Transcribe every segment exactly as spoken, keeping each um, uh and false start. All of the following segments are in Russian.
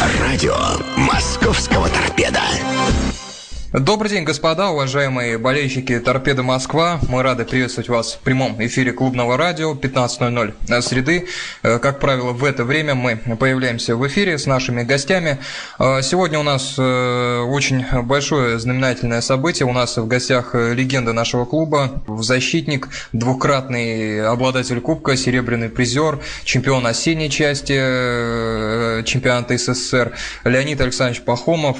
Радио московского торпеда. Добрый день, господа, уважаемые болельщики «Торпедо Москва». Мы рады приветствовать вас в прямом эфире клубного радио пятнадцать ноль ноль среды. Как правило, в это время мы появляемся в эфире с нашими гостями. Сегодня у нас очень большое знаменательное событие. У нас в гостях легенда нашего клуба, защитник, двукратный обладатель кубка, серебряный призер, чемпион осенней части чемпионата СССР Леонид Александрович Пахомов,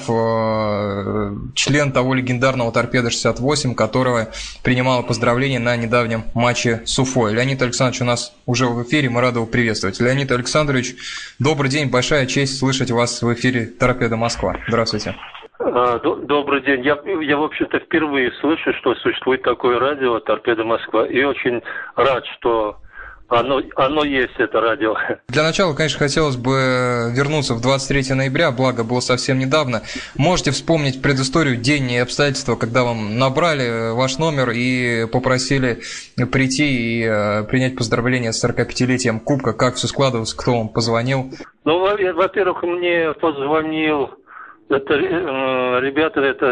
член того легендарного «Торпедо шестьдесят восемь», которого принимала поздравления на недавнем матче с Уфой. Леонид Александрович у нас уже в эфире, мы рады его приветствовать. Леонид Александрович, добрый день, большая честь слышать вас в эфире «Торпедо Москва». Здравствуйте. Добрый день. Я, я, в общем-то, впервые слышу, что существует такое радио «Торпедо Москва», и очень рад, что Оно, оно есть, это радио. Для начала, конечно, хотелось бы вернуться в двадцать третьего ноября, благо было совсем недавно. Можете вспомнить предысторию, день и обстоятельства, когда вам набрали ваш номер и попросили прийти и принять поздравления с сорокапятилетием Кубка? Как все складывалось, кто вам позвонил? Ну, во-первых, мне позвонил, это, ребята, это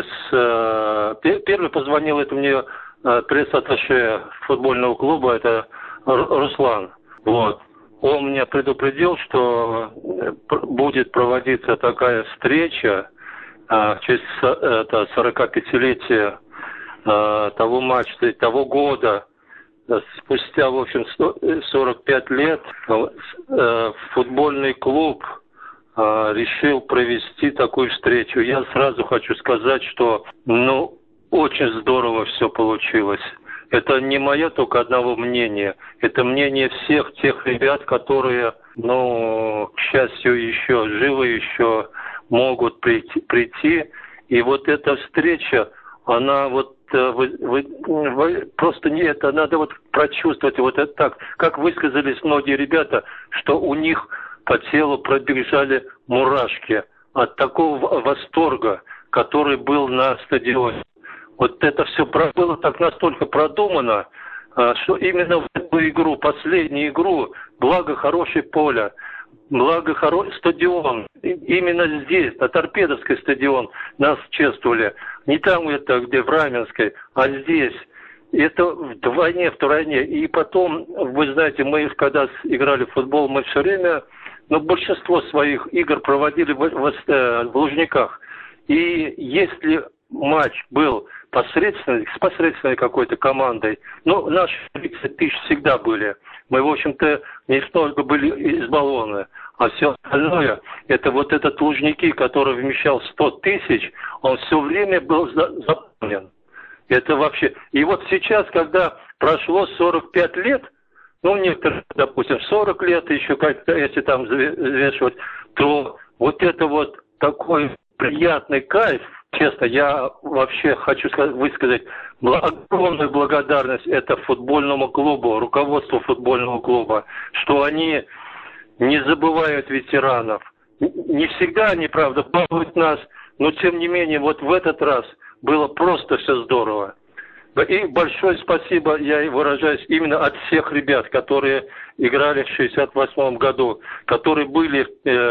с, первый позвонил, это мне пресс-атташе футбольного клуба, это Руслан. Вот. Он меня предупредил, что будет проводиться такая встреча а, в честь это, сорокапятилетия а, того матча, того года. Спустя, в общем, сорок пять лет а, футбольный клуб а, решил провести такую встречу. Я сразу хочу сказать, что ну, очень здорово все получилось. Это не мое только одного мнения, это мнение всех тех ребят, которые, ну, к счастью, еще живы, еще могут прийти. прийти. И вот эта встреча, она вот вы, вы, вы, просто не это, надо вот прочувствовать вот это так, как высказались многие ребята, что у них по телу пробежали мурашки от такого восторга, который был на стадионе. Вот это все было так настолько продумано, что именно в эту игру, последнюю игру, благо хорошее поле, благо хороший стадион, именно здесь, на Торпедовский стадион нас чествовали. Не там это, где в Раменской, а здесь. Это вдвойне, втройне. И потом, вы знаете, мы когда играли в футбол, мы все время, ну, большинство своих игр проводили в, в, в Лужниках. И если матч был посредственной, с посредственной какой-то командой. Ну, наши тридцать тысяч всегда были. Мы, в общем-то, не столько были избалованы. А все остальное, это вот этот Лужники, который вмещал сто тысяч, он все время был заполнен. Это вообще... И вот сейчас, когда прошло сорок пять лет, ну, некоторые, допустим, сорок лет еще как-то, если там взвешивать, то вот это вот такой приятный кайф. Честно, я вообще хочу сказать, высказать огромную благодарность это футбольному клубу, руководству футбольного клуба, что они не забывают ветеранов. Не всегда они, правда, балуют нас, но тем не менее, вот в этот раз было просто все здорово. И большое спасибо, я выражаюсь именно от всех ребят, которые играли в шестьдесят восьмом году, которые были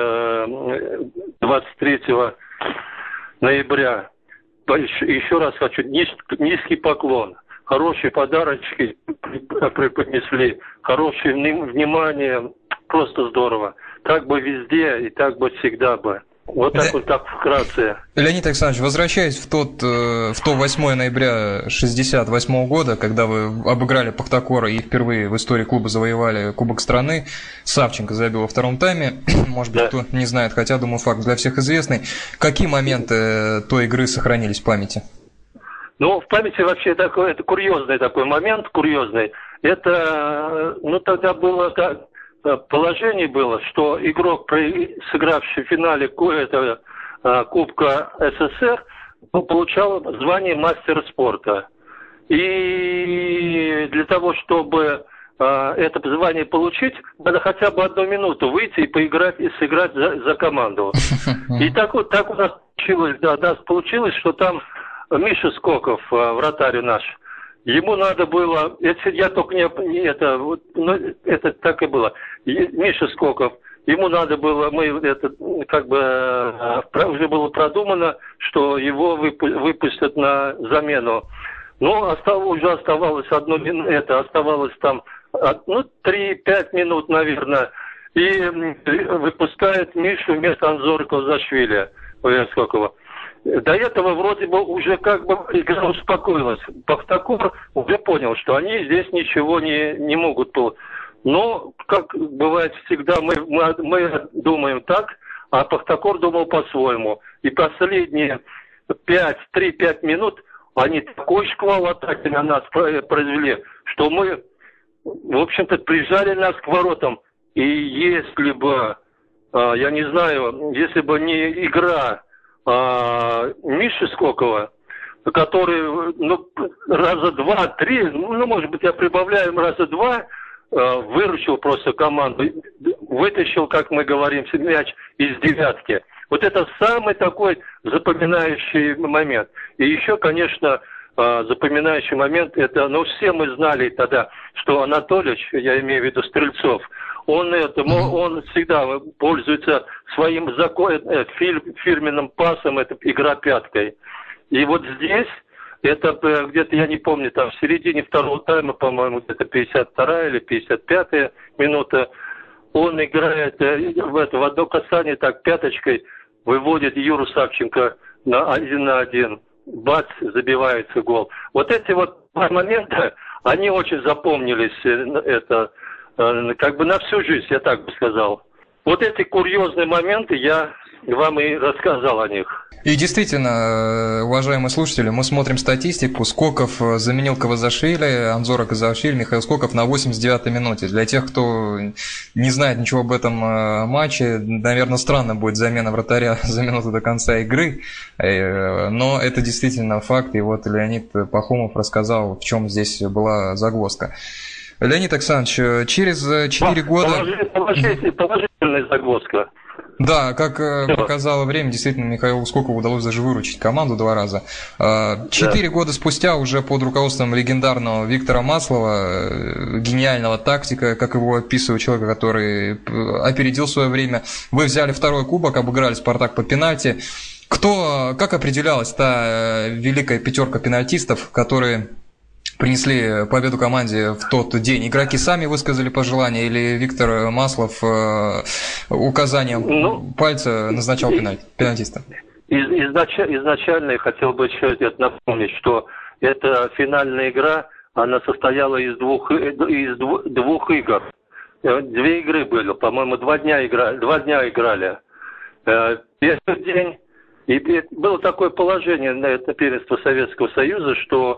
э, двадцать третьего ноября. Еще раз хочу, низкий, низкий поклон. Хорошие подарочки преподнесли, хорошее внимание, просто здорово. Так бы везде и так бы всегда бы. Вот так вот так вкратце. Леонид Александрович, возвращаясь в тот, в то восьмое ноября шестьдесят восьмого года, когда вы обыграли Пахтакора и впервые в истории клуба завоевали Кубок страны, Савченко забил во втором тайме, может быть, да. Кто не знает, хотя, думаю, факт для всех известный. Какие моменты той игры сохранились в памяти? Ну, в памяти вообще такой, это курьезный такой момент, курьезный. Это, ну, тогда было так... Положение было, что игрок, сыгравший в финале это, Кубка СССР, получал звание мастера спорта. И для того, чтобы это звание получить, надо хотя бы одну минуту выйти и поиграть, и сыграть за, за команду. И так вот так у нас получилось, да, у нас получилось, что там Миша Скоков, вратарь наш, ему надо было, это я только не, не это, ну, это так и было. Миша Скоков ему надо было, мы это как бы уже было продумано, что его выпустят на замену. Но остав, уже оставалось одно минут, это оставалось там, ну, три-пять минут, наверное, и выпускает Мишу вместо Анзора Калзашвили, Скокова. До этого вроде бы уже как бы игра успокоилась. Пахтакор уже понял, что они здесь ничего не, не могут. Но, как бывает всегда, мы, мы, мы думаем так, а Пахтакор думал по-своему. И последние три-пять минут они такой шквал атаки на нас произвели, что мы, в общем-то, прижали нас к воротам. И если бы, я не знаю, если бы не игра Миши Скокова, который, ну, раза два-три, ну, может быть, я прибавляю раза два, выручил просто команду, вытащил, как мы говорим, мяч из девятки. Вот это самый такой запоминающий момент. И еще, конечно, запоминающий момент, это, ну, все мы знали тогда, что Анатольевич, я имею в виду Стрельцов, он, это, он всегда пользуется своим закон, фирменным пасом, это игра пяткой. И вот здесь, это где-то, я не помню, там в середине второго тайма, по-моему, где-то пятьдесят вторая или пятьдесят пятая минута, он играет в, это, в одно касание, так, пяточкой, выводит Юру Савченко на один на один. Бац, забивается гол. Вот эти вот моменты, они очень запомнились, это, как бы на всю жизнь, я так бы сказал. Вот эти курьезные моменты я вам и рассказал о них. И действительно, уважаемые слушатели, мы смотрим статистику. Скоков заменил Кавазашвили, Анзора Кавазашвили, Михаил Скоков на восемьдесят девятой минуте. Для тех, кто не знает ничего об этом матче, наверное, странно будет замена вратаря за минуту до конца игры. Но это действительно факт. И вот Леонид Пахомов рассказал, в чем здесь была загвоздка. Леонид Александрович, через четыре года... Положительная, положительная загвоздка. Да, как показало время, действительно, Михаилу Скокову удалось даже выручить команду два раза. Четыре да. года спустя, уже под руководством легендарного Виктора Маслова, гениального тактика, как его описывает человека, который опередил свое время, вы взяли второй кубок, обыграли «Спартак» по пенальти. Кто, как определялась та великая пятерка пенальтистов, которые принесли победу команде в тот день? Игроки сами высказали пожелания или Виктор Маслов э, указанием ну, пальца назначал пенальти, пенальтиста? Из, изнач, изначально я хотел бы еще напомнить, что эта финальная игра, она состояла из двух, из двух, двух игр. Две игры были, по-моему, два дня играли. Два дня играли. Первый день, и было такое положение на это первенство Советского Союза, что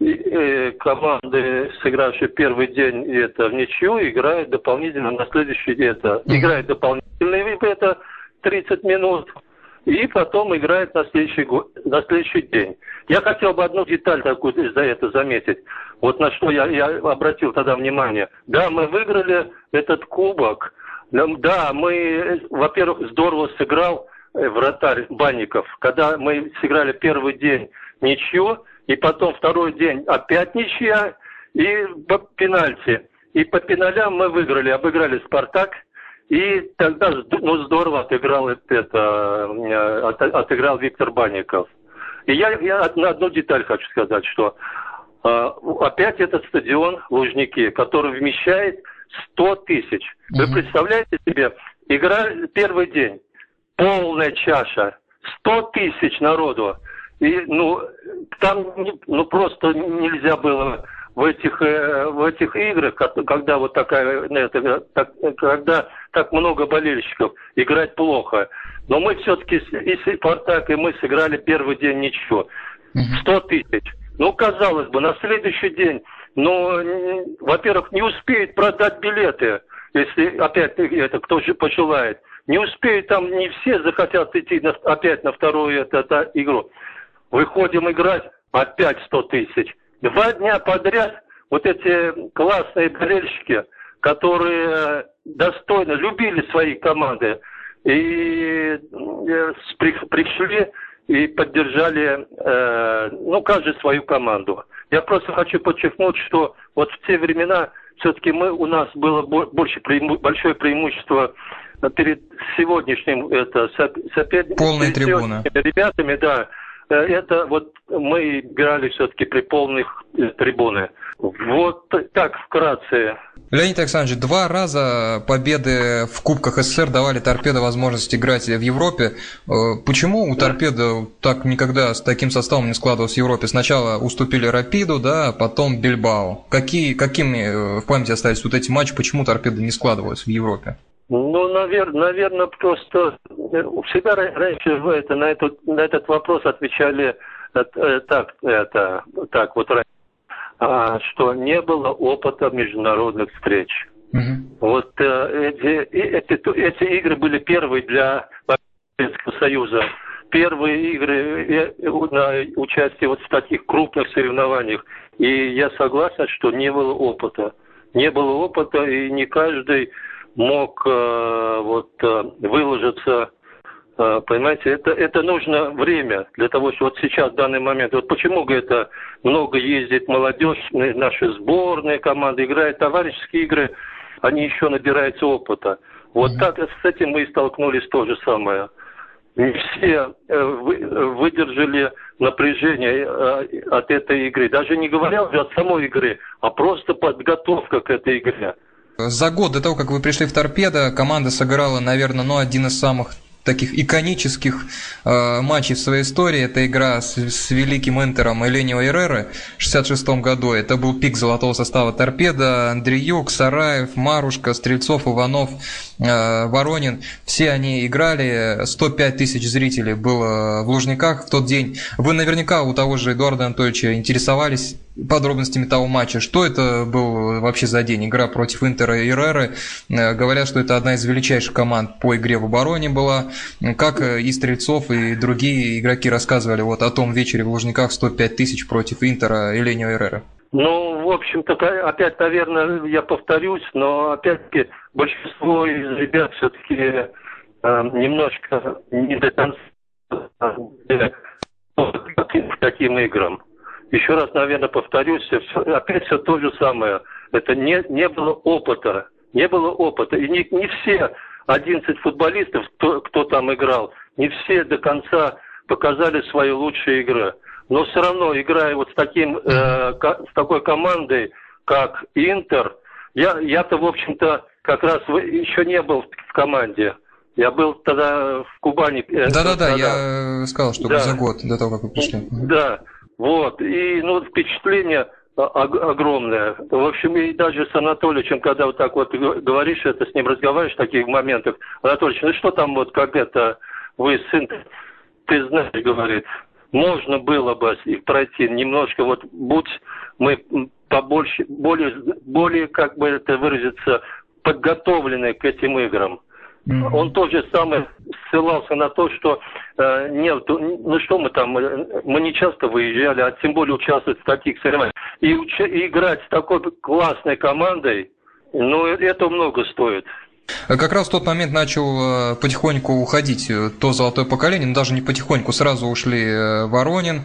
команды, сыгравшие первый день это в ничью, играют дополнительно на следующий день. Это играют дополнительные это тридцать минут, и потом играют на следующий, на следующий день. Я хотел бы одну деталь такую за это заметить. Вот на что я, я обратил тогда внимание. Да, мы выиграли этот кубок. Да, мы, во-первых, здорово сыграл вратарь Банников. Когда мы сыграли первый день ничью, и потом второй день опять ничья, и по пенальти. И по пеналям мы выиграли, обыграли «Спартак», и тогда ну, здорово отыграл, это, от, отыграл Виктор Банников. И я, я одну деталь хочу сказать, что э, опять этот стадион Лужники, который вмещает сто тысяч. Вы представляете себе, игра первый день, полная чаша, сто тысяч народу. И, ну, там, ну, просто нельзя было в этих, в этих играх, когда вот такая, это, так, когда так много болельщиков, играть плохо. Но мы все-таки, и «Спартак», и мы сыграли первый день ничего. сто тысяч. Ну, казалось бы, на следующий день, ну, во-первых, не успеют продать билеты, если опять это кто же пожелает. Не успеют, там не все захотят идти на, опять на вторую это, это, игру. Выходим играть, опять сто тысяч. Два дня подряд вот эти классные болельщики, которые достойно любили свои команды, и пришли и поддержали, э, ну, каждый свою команду. Я просто хочу подчеркнуть, что вот в те времена все-таки мы, у нас было больше преиму, большое преимущество перед сегодняшним это, соперником, полная трибуна. Ребятами, да, это вот мы играли все-таки при полных трибуны. Вот так вкратце. Леонид Александрович, два раза победы в Кубках СССР давали «Торпедо» возможность играть в Европе. Почему у «Торпедо» так никогда с таким составом не складывалось в Европе? Сначала уступили «Рапиду», да, потом «Бильбао». Какие, какими в памяти остались вот эти матчи? Почему «Торпедо» не складывалось в Европе? Ну, наверное, наверное, просто всегда раньше это, на, этот, на этот вопрос отвечали так, это, так вот раньше, что не было опыта международных встреч. Mm-hmm. Вот эти, эти, эти игры были первые для Советского Союза. Первые игры на участие вот в таких крупных соревнованиях. И я согласен, что не было опыта. Не было опыта, и не каждый мог э, вот э, выложиться, э, понимаете, это, это нужно время для того, что вот сейчас, в данный момент, вот почему, говорит, много ездит молодежь, наши сборные команды играют товарищеские игры, они еще набираются опыта. Вот mm-hmm. так с этим мы и столкнулись то же самое. Не все э, вы, выдержали напряжение э, от этой игры, даже не говоря уже от самой игры, а просто подготовка к этой игре. За год до того, как вы пришли в «Торпедо», команда сыграла, наверное, ну, один из самых таких иконических э, матчей в своей истории. Это игра с, с великим Интером Эленио Эрреры в шестьдесят шестом году. Это был пик золотого состава «Торпедо». Андреюк, Сараев, Марушка, Стрельцов, Иванов, э, Воронин. Все они играли. сто пять тысяч зрителей было в Лужниках в тот день. Вы наверняка у того же Эдуарда Анатольевича интересовались подробностями того матча. Что это был вообще за день? Игра против Интера и Эрреры. Говорят, что это одна из величайших команд по игре в обороне была. Как и Стрельцов, и другие игроки рассказывали вот о том вечере в Лужниках сто пять тысяч против Интера Эленио Эрреры? Ну, в общем-то, опять, наверное, я повторюсь, но опять-таки большинство из ребят все-таки э, немножко не до конца э, к таким играм. Еще раз, наверное, повторюсь, все, опять все то же самое. Это не, не было опыта. Не было опыта. И не, не все одиннадцать футболистов, кто, кто там играл, не все до конца показали свои лучшие игры. Но все равно, играя вот с, таким, э, с такой командой, как Интер, я, я-то, в общем-то, как раз еще не был в команде. Я был тогда в Кубани. Да-да-да, я сказал, что да. За год до того, как вы пришли. Да. Вот, и, ну, впечатление огромное. В общем, и даже с Анатольевичем, когда вот так вот говоришь, это с ним разговариваешь в таких моментах, Анатольевич, ну что там вот, как это, вы сын, ты знаешь, говорит, можно было бы пройти немножко, вот, будь мы побольше, более, более, как бы это выразиться, подготовлены к этим играм. Mm-hmm. Он тоже самое ссылался на то, что э, нет, ну что мы там, мы не часто выезжали, а тем более участвовать в таких соревнованиях. И, уч- и играть с такой классной командой, ну это много стоит. Как раз в тот момент начал потихоньку уходить то золотое поколение, но даже не потихоньку, сразу ушли Воронин,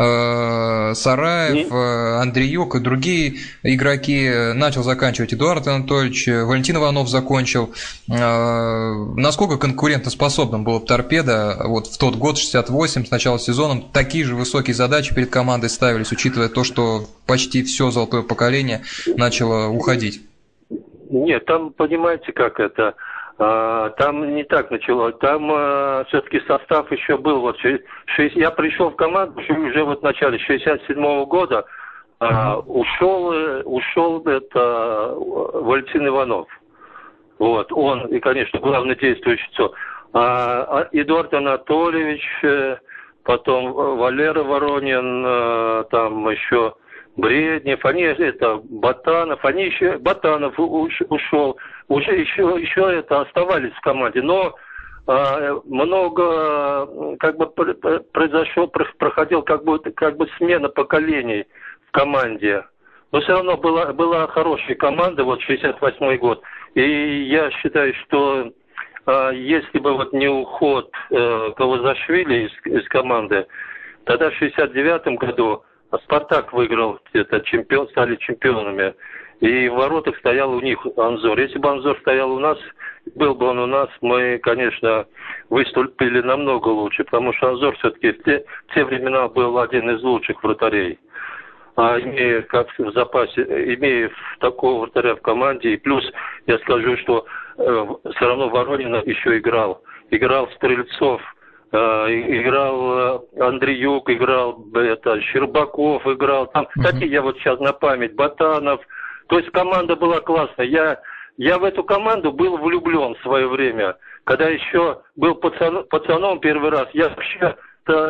Сараев, Андреюк и другие игроки. Начал заканчивать Эдуард Анатольевич, Валентин Иванов закончил. Насколько конкурентоспособным было «Торпедо» вот в тот год, шестьдесят восемь, с начала сезона, такие же высокие задачи перед командой ставились, учитывая то, что почти все золотое поколение начало уходить? Нет, там, понимаете, как это, а, там не так началось, там а, все-таки состав еще был, вот, шесть, я пришел в команду уже вот в начале шестьдесят седьмого года, а, ушел, ушел это Валентин Иванов, вот, он, и, конечно, главное действующее лицо, а, Эдуард Анатольевич, потом Валера Воронин, там еще... Бреднев, они это Ботанов, они еще Ботанов ушел, уже еще еще это оставались в команде, но а, много как бы произошел, проходил как бы как бы смена поколений в команде, но все равно была была хорошая команда, вот шестьдесят восьмой год, и я считаю, что а, если бы вот не уход а, Кавазашвили из, из команды, тогда в шестьдесят девятом году «Спартак» выиграл, это чемпион, стали чемпионами. И в воротах стоял у них Анзор. Если бы Анзор стоял у нас, был бы он у нас, мы, конечно, выступили намного лучше, потому что Анзор все-таки в те, в те времена был один из лучших вратарей. А имея как в запасе, имея такого вратаря в команде, и плюс я скажу, что э, все равно Воронин еще играл. Играл Стрельцов, э, играл э, Андреюк, играл это, Щербаков, играл там. Mm-hmm. Такие я вот сейчас на память, Ботанов. То есть команда была классная. Я, я в эту команду был влюблен в свое время. Когда еще был пацан, пацаном первый раз, я вообще... Это,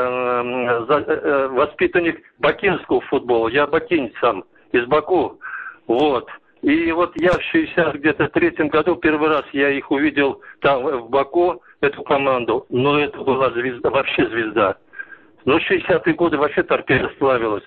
это за, э, воспитанник бакинского футбола. Я бакинец сам, из Баку. Вот. И вот я в шестьдесят где-то третьем году первый раз я их увидел там в Баку, эту команду. Но это была звезда, вообще звезда. Ну, шестидесятые годы вообще Торпедо славилась.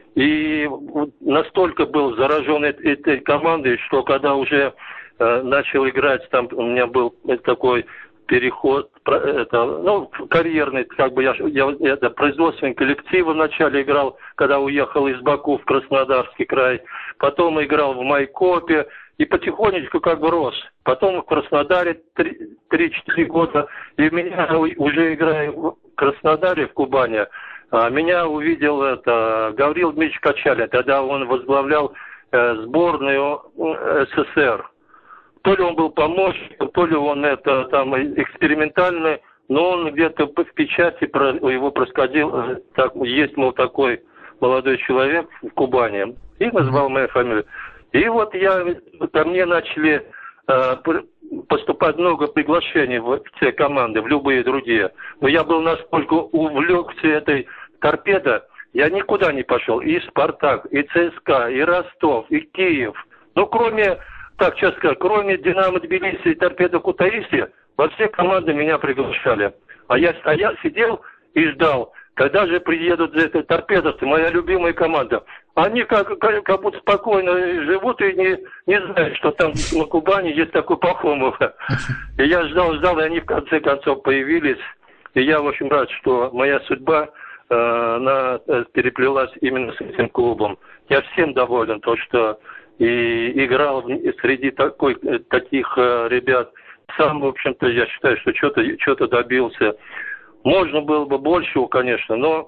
И настолько был заражен этой, этой командой, что когда уже э, начал играть, там у меня был такой... переход, это, ну, карьерный, как бы я, я это, производственный коллектив вначале играл, когда уехал из Баку в Краснодарский край, потом играл в Майкопе и потихонечку как бы рос. Потом в Краснодаре три-четыре года, и меня уже играя в Краснодаре, в Кубани, меня увидел это Гаврил Дмитриевич Качалин, тогда он возглавлял э, сборную СССР. То ли он был помощником, то ли он это там экспериментальный, но он где-то в печати про, его происходил, так, есть, мол, такой молодой человек в Кубани, и назвал мою фамилию. И вот я, ко мне начали э, поступать много приглашений в, в те команды, в любые другие. Но я был настолько увлекся этой Торпедо, я никуда не пошел. И Спартак, и ЦСКА, и Ростов, и Киев. Ну, кроме... Так, сейчас скажу, кроме Динамо Тбилиси и Торпедо Кутаиси, во все команды меня приглашали. А я, а я сидел и ждал, когда же приедут эти торпедовцы, моя любимая команда. Они как, как, как будто спокойно живут и не, не знают, что там на Кубани есть такой Пахомов. И я ждал, ждал, и они в конце концов появились. И я, в общем, рад, что моя судьба, э, она переплелась именно с этим клубом. Я всем доволен, то, что... И играл среди такой, таких э, ребят. Сам, в общем-то, я считаю, что что-то, что-то добился. Можно было бы большего, конечно, но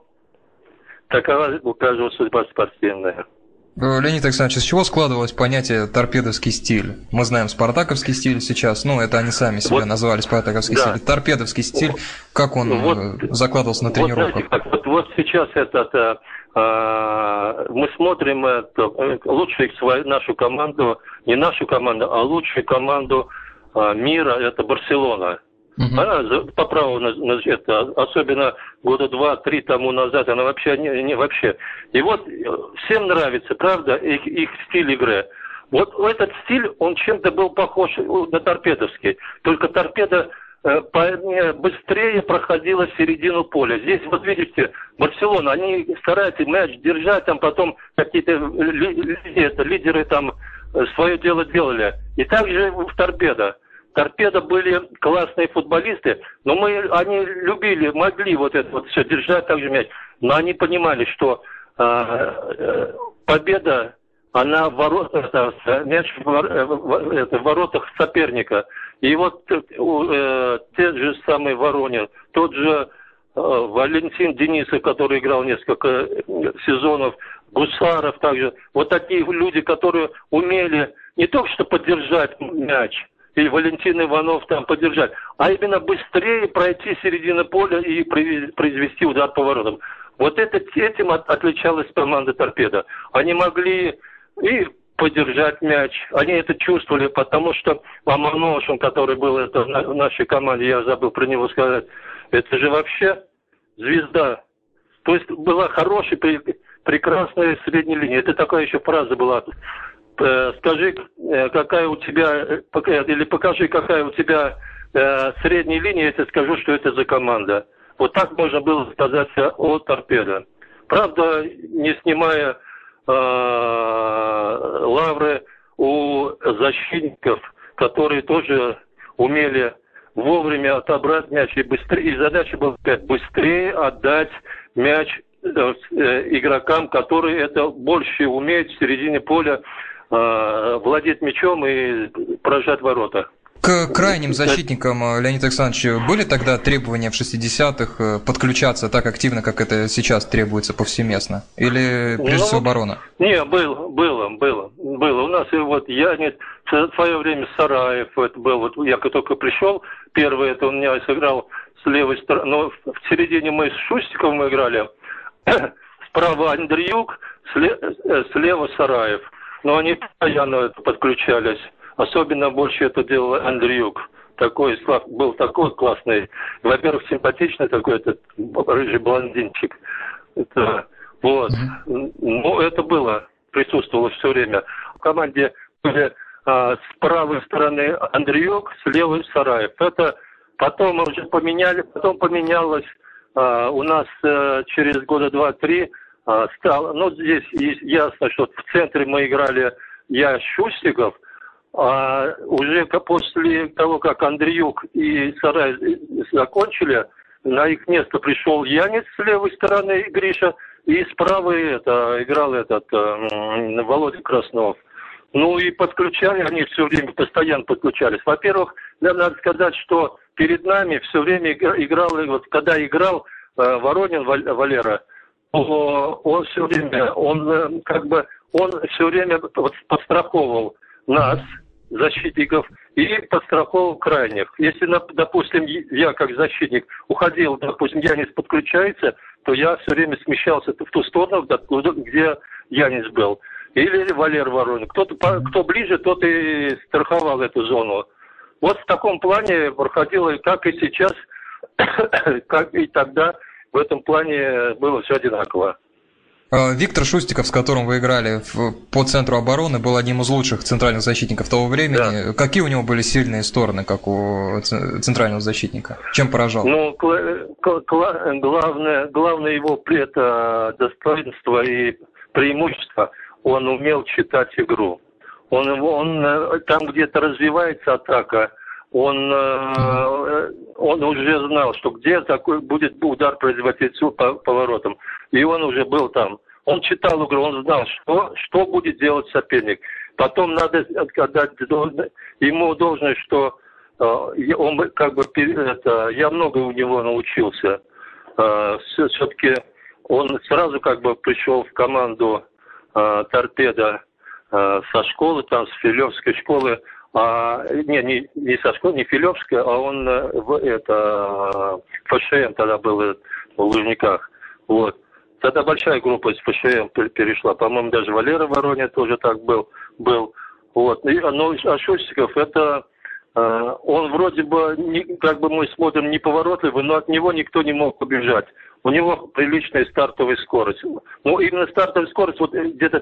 такова у каждого судьба спортивная. Леонид Александрович, из чего складывалось понятие торпедовский стиль? Мы знаем спартаковский стиль сейчас, ну, это они сами себя вот, назвали спартаковский да. стиль. Торпедовский стиль, как он вот, закладывался на тренировках? Вот, вот, вот сейчас это... мы смотрим это, лучшую свою, нашу команду, не нашу команду, а лучшую команду мира, это Барселона. Uh-huh. Она по праву, это, особенно года два-три тому назад, она вообще не, не вообще. И вот всем нравится, правда, их, их стиль игры. Вот этот стиль, он чем-то был похож на торпедовский, только торпеда быстрее проходила середину поля. Здесь, вот видите, Барселона, они стараются мяч держать, там потом какие-то ли, это, лидеры там свое дело делали. И также в Торпедо. Торпедо были классные футболисты, но мы, они любили, могли вот это вот все держать, также мяч. Но они понимали, что э, победа, она в воротах, мяч в, в, это, в воротах соперника. И вот э, те же самые Воронин, тот же э, Валентин Денисов, который играл несколько сезонов, Гусаров также. Вот такие люди, которые умели не только что поддержать мяч, и Валентин Иванов там поддержать, а именно быстрее пройти середину поля и произвести удар по воротам. Вот это, этим от, отличалась команда Торпедо. Они могли и поддержать мяч, они это чувствовали, потому что Амоношин, который был это в нашей команде, я забыл про него сказать, это же вообще звезда. То есть была хорошая, прекрасная средняя линия. Это такая еще фраза была. Скажи, какая у тебя, или покажи, какая у тебя средняя линия, я тебе скажу, что это за команда. Вот так можно было сказать о Торпедо. Правда, не снимая э, лавры у защитников, которые тоже умели вовремя отобрать мяч и быстрее. И задача была быстрее отдать мяч э, э, игрокам, которые это больше умеют в середине поля э, владеть мячом и поражать ворота. К крайним защитникам, Леонид Александрович, были тогда требования в шестидесятых подключаться так активно, как это сейчас требуется повсеместно? Или прежде ну, всего оборона? Не, было, было, было, было. У нас и вот Янис, в свое время Сараев, это был, вот я только пришел, первый, это он меня сыграл с левой стороны, но в середине мы с Шустиковым мы играли, справа Андреюк, слева Сараев. Но они постоянно подключались. Особенно больше это делал Андреюк. Такой, был такой классный. Во-первых, симпатичный такой этот рыжий блондинчик. Это, вот. Ну, это было, присутствовало все время. В команде были а, с правой стороны Андреюк, с левой Сараев. Это потом уже поменяли, потом поменялось а, у нас а, через года два-три а, стало. Ну, здесь ясно, что в центре мы играли я Шустиков. А уже после того, как Андреюк и Сарай закончили, на их место пришел Янис с левой стороны, Гриша, и справа это, играл этот э, Володя Краснов. Ну и подключали, они все время постоянно подключались. Во-первых, надо сказать, что перед нами все время играл, вот когда играл э, Воронин Валера, то он все время, он э, как бы, он все время подстраховывал нас, защитников, и подстраховал крайних. Если, допустим, я как защитник уходил, допустим, Янис подключается, то я все время смещался в ту сторону, где Янис был. Или Валер Воронин. Кто-то, кто ближе, тот и страховал эту зону. Вот в таком плане проходило, как и сейчас, как и тогда, в этом плане было все одинаково. Виктор Шустиков, с которым вы играли в, по центру обороны, был одним из лучших центральных защитников того времени. Да. Какие у него были сильные стороны, как у центрального защитника? Чем поражал? Ну, главное, главное его это достоинство и преимущество. Он умел читать игру. Он, он там где-то развивается атака. Он, он уже знал, что где такой будет удар производить по поворотам. И он уже был там. Он читал игру, он знал, что, что будет делать соперник. Потом надо отдать ему должное, что он как бы это, я много у него научился. Все-таки он сразу как бы пришел в команду «Торпедо» со школы, там, с Филевской школы. А, не, не, не со школы, не Филевская, а он в это ФШМ тогда был в Лужниках. Вот. Тогда большая группа из ФШМ перешла. По-моему, даже Валера Воронин тоже так был. был. Вот. И, но а Шустиков, это э, он вроде бы, не, как бы мы смотрим, неповоротливый, но от него никто не мог побежать. У него приличная стартовая скорость. Ну, именно стартовая скорость вот где-то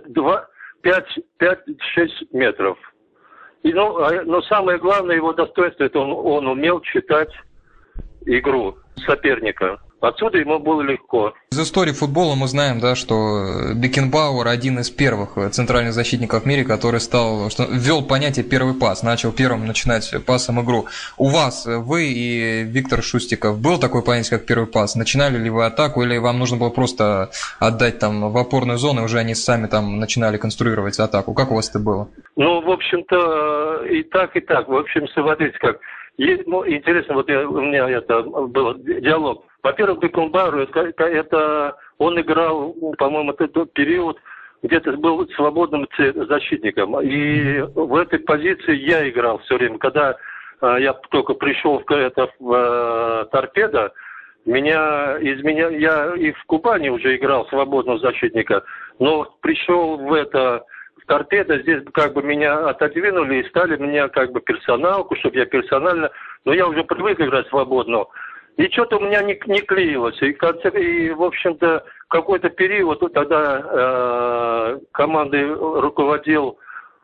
пять-шесть метров. И, ну, но самое главное его достоинство, это он, он умел читать игру соперника. Отсюда ему было легко. Из истории футбола мы знаем, да, что Бекенбауэр один из первых центральных защитников в мире, который стал, что ввел понятие первый пас, начал первым начинать пасом игру. У вас, вы и Виктор Шустиков, был такое понятие, как первый пас? Начинали ли вы атаку, или вам нужно было просто отдать там в опорную зону, и уже они сами там начинали конструировать атаку? Как у вас это было? Ну, в общем-то, и так, и так. В общем, смотрите, как. Есть, ну, интересно, вот я, у меня это был диалог. Во-первых, Бекенбауэр, это, это он играл, по-моему, это тот период, где-то был свободным защитником. И в этой позиции я играл все время. Когда э, я только пришел в, это, в э, «Торпедо», меня, из меня, я и в Кубани уже играл свободного защитника, но пришел в это... «Торпедо», здесь как бы меня отодвинули и стали меня как бы персоналку, чтобы я персонально, но я уже привык играть свободно. И что-то у меня не, не клеилось. И, и в общем-то, какой-то период тогда э, командой руководил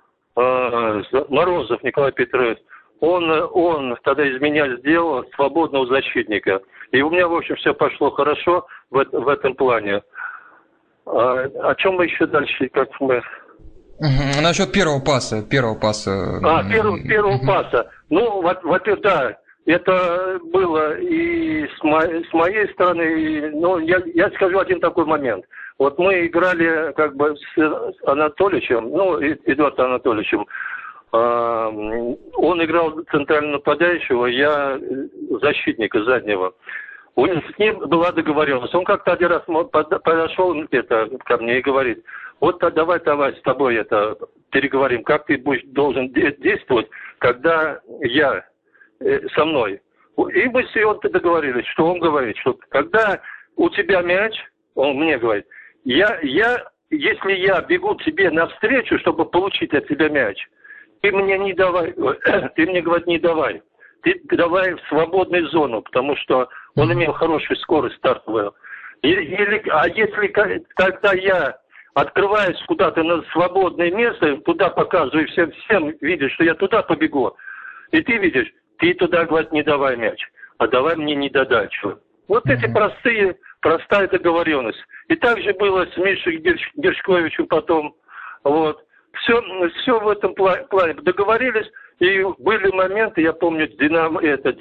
э, Морозов Николай Петрович. Он, он тогда из меня сделал свободного защитника. И у меня, в общем, все пошло хорошо в, в этом плане. А, о чем мы еще дальше, как мы... Угу. Насчет первого паса, первого паса. А, первого, первого угу. паса. Ну, во-первых, да, это было и с, мо- с моей стороны, и, ну, я, я скажу один такой момент. Вот мы играли как бы с Анатольевичем, ну, Эдуардом Анатольевичем, Он играл центрального нападающего, я защитника заднего. У них с ним была договоренность. Он как-то один раз подошел это, ко мне и говорит: вот давай, давай с тобой это переговорим, как ты будешь должен действовать, когда я э, со мной. И мы с ним договорились, что он говорит, что когда у тебя мяч, он мне говорит, я, я, если я бегу тебе навстречу, чтобы получить от тебя мяч, ты мне не давай, ты мне, говорит, не давай. Ты давай в свободную зону, потому что он имел хорошую скорость стартовую. Или, а если когда я открываюсь куда-то на свободное место, туда показываю всем, всем видишь, что я туда побегу, и ты видишь, ты туда, говорит, не давай мяч, а давай мне недодачу. Вот эти простые, простая договоренность. И так же было с Мишей Герш, Гершковичем потом. Вот. Все, все в этом плане договорились. И были моменты, я помню, Динамо, это,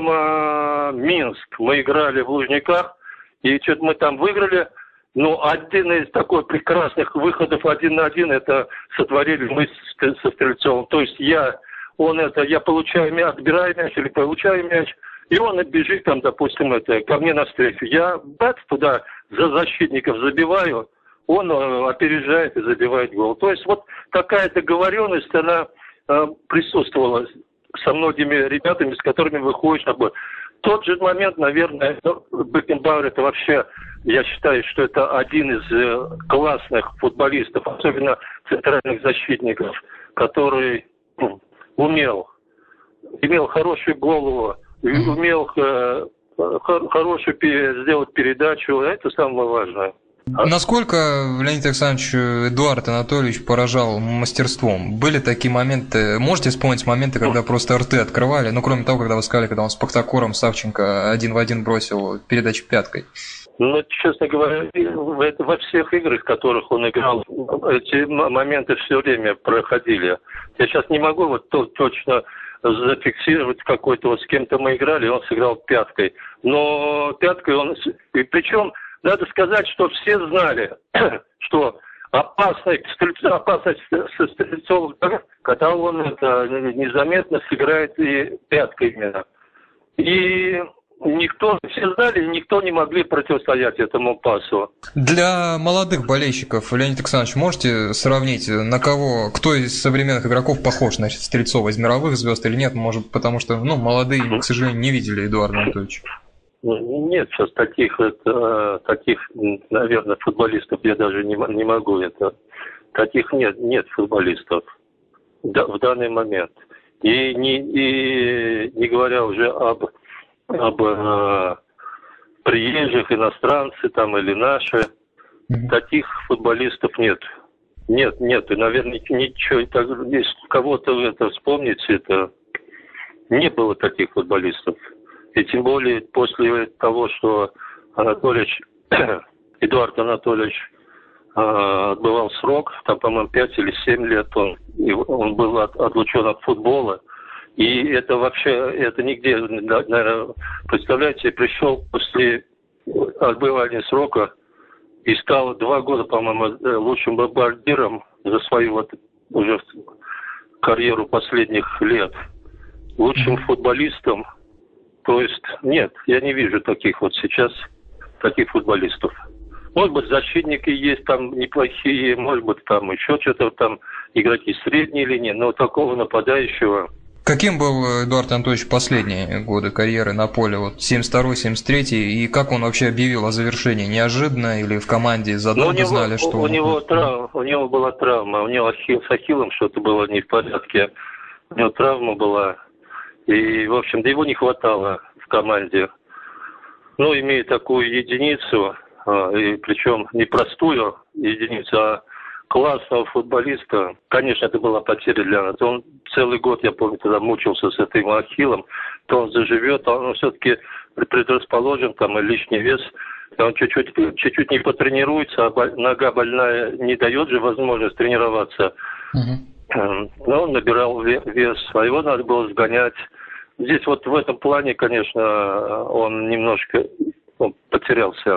Динамо Минск. Мы играли в Лужниках, и что-то мы там выиграли. Но один из таких прекрасных выходов один на один, это сотворили мы со Стрельцовым. То есть я, он это, я получаю мяч, отбираю мяч или получаю мяч, и он бежит там, допустим, это, ко мне навстречу. Я бац, туда за защитников забиваю, он опережает и забивает гол. То есть вот такая договоренность, она э, присутствовала со многими ребятами, с которыми выходишь на бой. Тот же момент, наверное, Бекенбауэр, это вообще, я считаю, что это один из э, классных футболистов, особенно центральных защитников, который ну, умел, имел хорошую голову, умел э, хорошую сделать передачу, это самое важное. Насколько Леонид Александрович Эдуард Анатольевич поражал мастерством? Были такие моменты, можете вспомнить моменты, когда просто рты открывали, ну кроме того, когда вы сказали, когда он с Пахтакором Савченко один в один бросил передачу пяткой? Ну, честно говоря, во всех играх, в которых он играл, эти моменты все время проходили. Я сейчас не могу вот точно зафиксировать какой-то, вот с кем-то мы играли, он сыграл пяткой. Но пяткой он... И причем, надо сказать, что все знали, что опасность, опасность со Стрельцовым, когда он это незаметно сыграет и пяткой именно. И никто, все знали, никто не могли противостоять этому пасу. Для молодых болельщиков, Леонид Александрович, можете сравнить, на кого, кто из современных игроков похож на Стрельцова, из мировых звезд или нет? Может, потому что, ну, молодые, к сожалению, не видели Эдуарда Анатольевича. Нет, сейчас таких, это, таких, наверное, футболистов я даже не, не могу. Это, таких нет, нет футболистов да, в данный момент. И не, и не говоря уже об, об э, приезжих, иностранцы там или наши, mm-hmm. таких футболистов нет. Нет, нет, и, наверное, ничего, так, если кого-то это вспомните, это не было таких футболистов. И тем более после того, что Анатольевич, Эдуард Анатольевич э, отбывал срок, там, по-моему, пять или семь лет, он, он был от, отлучен от футбола. И это вообще, это нигде, наверное, представляете, пришел после отбывания срока и стал два года, по-моему, лучшим бомбардиром за свою вот уже карьеру последних лет, лучшим футболистом. То есть, нет, я не вижу таких вот сейчас, таких футболистов. Может быть, защитники есть там неплохие, может быть, там еще что-то там, игроки средней линии, но такого нападающего... Каким был Эдуард Анатольевич последние годы карьеры на поле? Вот семьдесят второй семьдесят третий, и как он вообще объявил о завершении? Неожиданно или в команде задолго него, знали, что... У, он... него трав... у него была травма, у него ахилл, с ахиллом что-то было не в порядке, у него травма была... И, в общем, да его не хватало в команде. Ну, имея такую единицу, и причем не простую единицу, а классного футболиста, конечно, это была потеря для нас. Он целый год, я помню, тогда мучился с этим ахиллом, то он заживет, а он все-таки предрасположен, там, и лишний вес, он чуть-чуть, чуть-чуть не потренируется, а нога больная не дает же возможность тренироваться. Uh-huh. Но он набирал вес, а его надо было сгонять. Здесь вот в этом плане, конечно, он немножко он потерялся.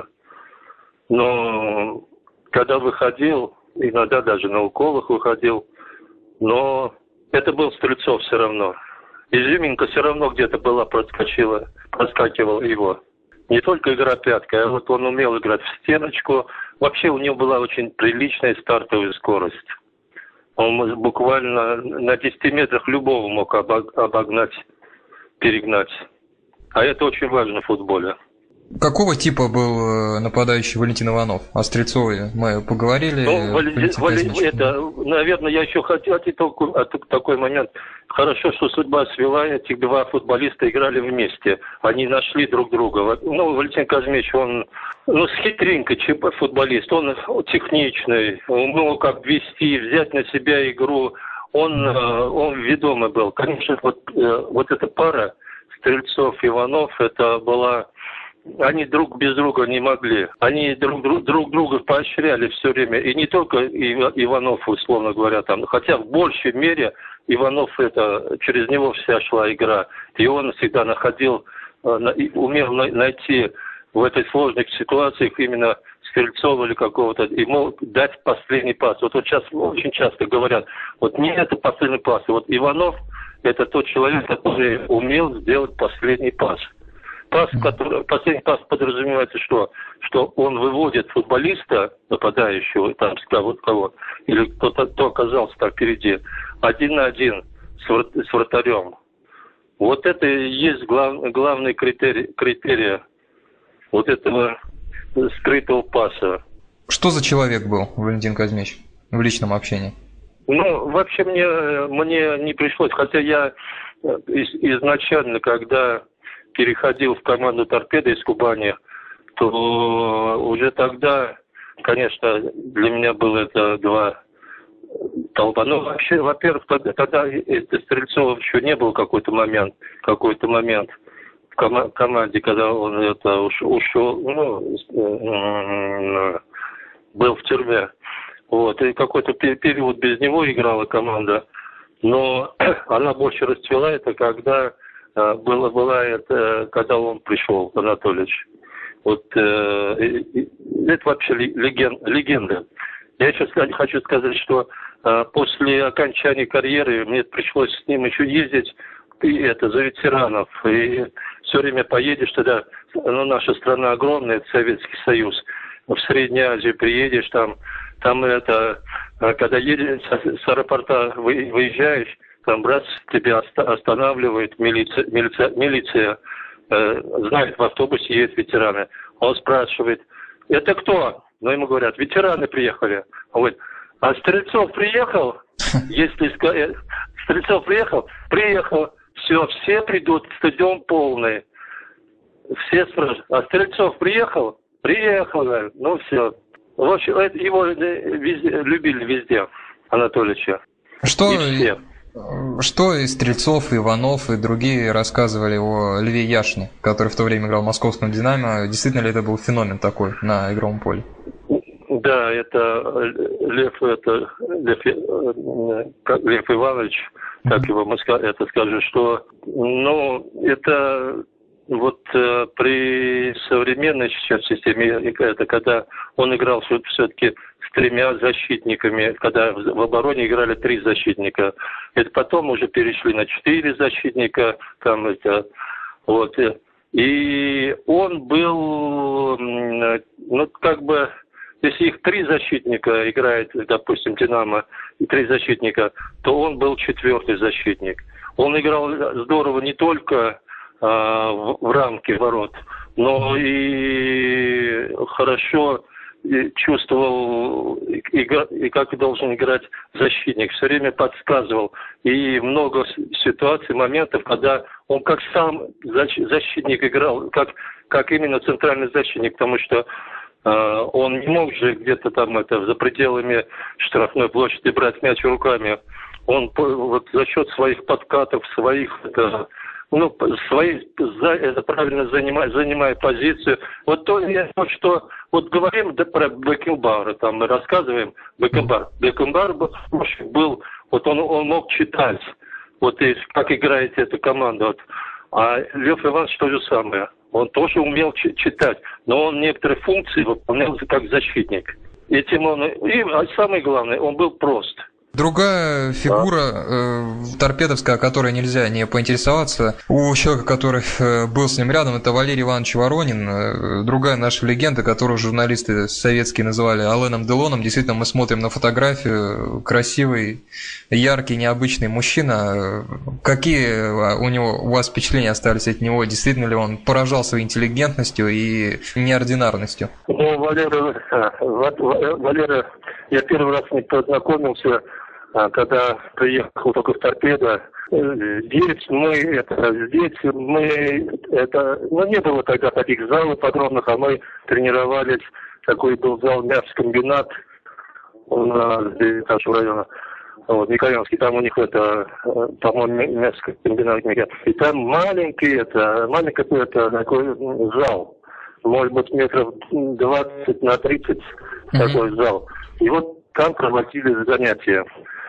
Но когда выходил, иногда даже на уколах выходил, но Это был Стрельцов все равно. Изюминка все равно где-то была, проскочила, проскакивала его. Не только игра пяткой, а вот он умел играть в стеночку. Вообще у него была очень приличная стартовая скорость. Он буквально на десяти метрах любого мог обогнать, перегнать. А это очень важно в футболе. Какого типа был нападающий Валентин Иванов? О Стрельцове мы поговорили. Ну, Вали... Вали... это, наверное, я еще хотел такой момент. Хорошо, что судьба свела, этих два футболиста играли вместе. Они нашли друг друга. Ну, Валентин Казмич, он ну, с хитринкой футболист. Он техничный, умел как вести, взять на себя игру. Он, он ведомый был. Конечно, вот, вот эта пара Стрельцов-Иванов, это была... Они друг без друга не могли. Они друг, друг, друг друга поощряли все время. И не только Иванов, условно говоря, там, хотя в большей мере Иванов, это через него вся шла игра. И он всегда находил, умел найти в этой сложных ситуациях именно Стрельцова или какого-то, и мог дать последний пас. Вот, вот сейчас очень часто говорят, вот не это последний пас. И вот Иванов это тот человек, который умел сделать последний пас. Пас, который, последний пас подразумевается что? Что он выводит футболиста, нападающего, там, вот кого, или кто-то, кто оказался так впереди, один на один с, врат, с вратарем. Вот это и есть глав, главный критерий, критерий вот этого скрытого паса. Что за человек был Валентин Казмич в личном общении? Ну, вообще мне, мне не пришлось, хотя я из, изначально, когда переходил в команду «Торпедо» из Кубани, то уже тогда, конечно, для меня было это два толпа. Ну, вообще, во-первых, тогда, тогда это Стрельцова еще не был какой-то момент, какой-то момент в кома- команде, когда он это ушел, ушел ну, был в тюрьме. Вот, и какой-то период без него играла команда, но она больше расцвела, это когда Было, была это, когда он пришел, Анатольевич. Вот э, это вообще леген, легенда. Я еще хочу сказать, что э, после окончания карьеры мне пришлось с ним еще ездить и это, за ветеранов. И все время поедешь туда, ну, наша страна огромная, это Советский Союз. В Средней Азии приедешь, там, там это, когда едешь с аэропорта выезжаешь, там брат тебя останавливает, милиция, милиция, милиция э, знает, в автобусе есть ветераны. Он спрашивает, это кто? Ну, ему говорят, ветераны приехали. Он говорит, а Стрельцов приехал? Если сказать, Стрельцов приехал? Приехал. Все, все придут, стадион полный. Все спрашивают, а Стрельцов приехал? Приехал, говорит. Ну, все. В общем, его везде, любили везде, Анатольевича. Что... Что и Стрельцов, и Иванов, и другие рассказывали о Льве Яшине, который в то время играл в московском «Динамо». Действительно ли это был феномен такой на игровом поле? Да, это Лев, это Лев, Лев Иванович, как его мы это скажем, что, ну, это вот э, при современной сейчас системе, это когда он играл все-таки с тремя защитниками, когда в обороне играли три защитника. Это потом уже перешли на четыре защитника, там это, вот. И он был, ну, как бы, если их три защитника играет, допустим, «Динамо», и три защитника, то он был четвертый защитник. Он играл здорово не только а, в, в рамке ворот, но и хорошо чувствовал, и, и как должен играть защитник. Все время подсказывал. И много ситуаций, моментов, когда он как сам защитник играл, как, как именно центральный защитник, потому что э, он не мог же где-то там это за пределами штрафной площади брать мяч руками. Он вот за счет своих подкатов, своих это, ну, свои, за, это правильно занимая, занимая позицию. Вот то, то, что вот говорим да, про Бекенбауэра, там мы рассказываем, Бекенбауэр. Бекенбауэр был, был, вот он, он мог читать, вот и как играет эта команда. Вот. А Лев Иванович то же самое. Он тоже умел ч- читать, но он некоторые функции выполнял как защитник. Этим он, и а самое главное, он был прост. Другая фигура э, торпедовская, о которой нельзя не поинтересоваться, у человека, который э, был с ним рядом, это Валерий Иванович Воронин, э, другая наша легенда, которую журналисты советские называли Аленом Делоном. Действительно, мы смотрим на фотографию, красивый, яркий, необычный мужчина. Какие у него у вас впечатления остались от него? Действительно ли он поражал своей интеллигентностью и неординарностью? Ну, Валера, Валера, я первый раз с ним познакомился, когда приехал только в торпедо. Здесь мы, это, здесь мы, это, ну, не было тогда таких залов подробных, а мы тренировались, такой был зал мясокомбинат у нас здесь, нашего района, вот, Микоянский, там у них это, по-моему, мясокомбинат, и там маленький, это, маленький это, такой зал, может быть, метров двадцать на тридцать mm-hmm. такой зал, и вот там проводили занятия.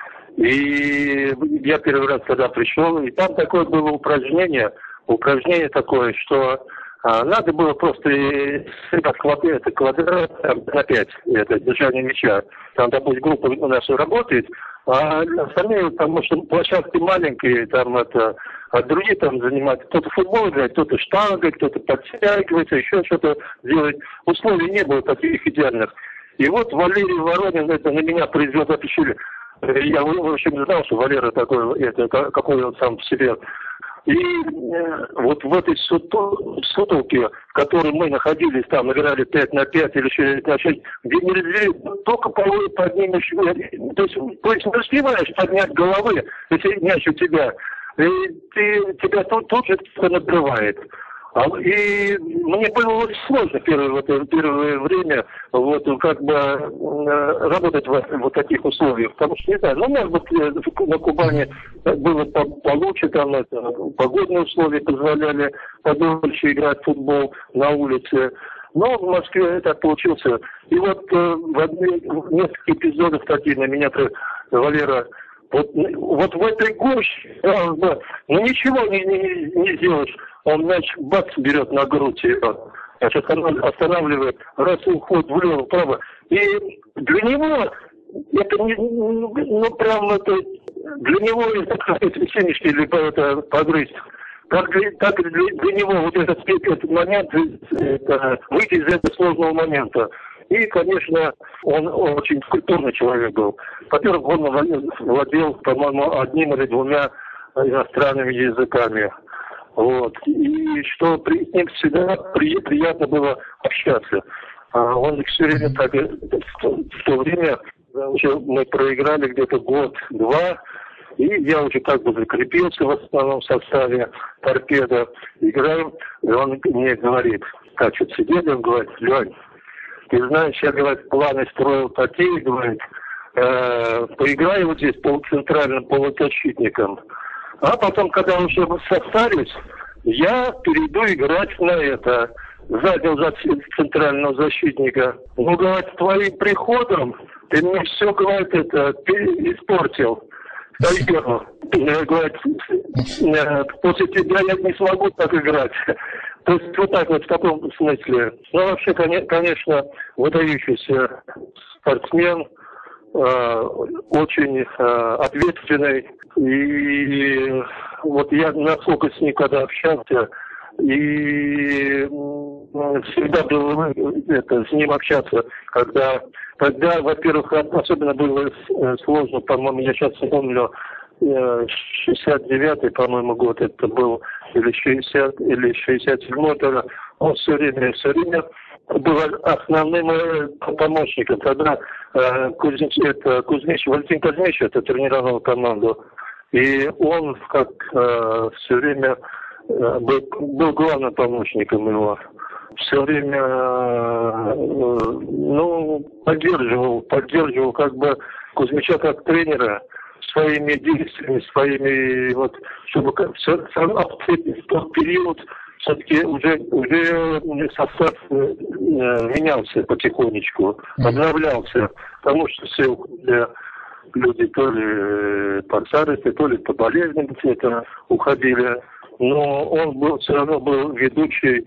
И я первый раз тогда пришел, и там такое было упражнение, упражнение такое, что а, надо было просто это квадрат на пять, это держание мяча. Там, допустим, группа у нас работает, а остальные, потому что площадки маленькие, там это, а другие там занимаются, кто-то футбол играет, кто-то штангой, кто-то подтягивается, еще что-то делает. Условий не было таких идеальных. И вот Валерий Воронин это на меня произвел впечатление. Я, в общем, знал, что Валера такой, это, какой он сам по себе. И э, вот в этой сутолке, в которой мы находились, там играли пять на пять или шесть на шесть, где не разделили, только полы поднимешь, то есть, то есть не успеваешь поднять головы, если мяч у тебя, и ты, тебя тут, тут же кто-то надрывает. И мне было очень сложно первое, вот, первое время вот, как бы работать в вот таких условиях. Потому что, не знаю, ну, может быть, на Кубани было получше, там это, погодные условия позволяли подольше играть в футбол на улице. Но в Москве так получилось. И вот в, одни, в нескольких эпизодах такие на меня Валера... Вот, вот в этой гуще, ну ничего не, не, не сделаешь. Он мяч бац берет на грудь его, значит, останавливает, раз уходит влево, вправо. И для него это не, ну прям это, для него это как сенечки или это погрызть. Так, так для, для него вот этот, этот момент, это, выйти из этого сложного момента. И, конечно, он очень культурный человек был. Во-первых, он владел, по-моему, одним или двумя иностранными языками. Вот. И что при, с ним всегда при, приятно было общаться. А он все время так, в то время мы проиграли где-то год-два, и я уже как бы закрепился в основном составе торпеда. Играем, и он мне говорит, так, что-то сидели, он говорит, Лёнь, ты знаешь, я, говорит, планы строил такие, говорит, э, поиграй вот здесь полуцентральным полузащитником. А потом, когда уже состарюсь, я перейду играть на это, задел центрального защитника. Ну, говорит, твоим приходом ты мне все, говорит, это, испортил. Карьеру. Говорит, после тебя я не смогу так играть. То есть вот так вот в таком смысле. Ну, вообще, конечно, выдающийся спортсмен, э, очень э, ответственный. И вот я насколько с ним когда общался, и всегда было это, с ним общаться, когда, когда, во-первых, особенно было сложно, по-моему, я сейчас помню, шестьдесят девятый, по-моему, год это был, или шестидесятый, или шестьдесят седьмой, тогда он все время, все время был основным помощником. Тогда э, Кузнеч, это, Кузьмич, Валентин Кузьмич это тренировал команду, и он как э, все время э, был, был главным помощником его. Все время э, ну, поддерживал, поддерживал как бы Кузьмича как тренера своими действиями, своими, вот, чтобы все, в тот период все-таки уже, уже состав э, менялся потихонечку, обновлялся, потому что все люди то ли по старости, то ли по болезням это уходили, но он был, все равно был ведущий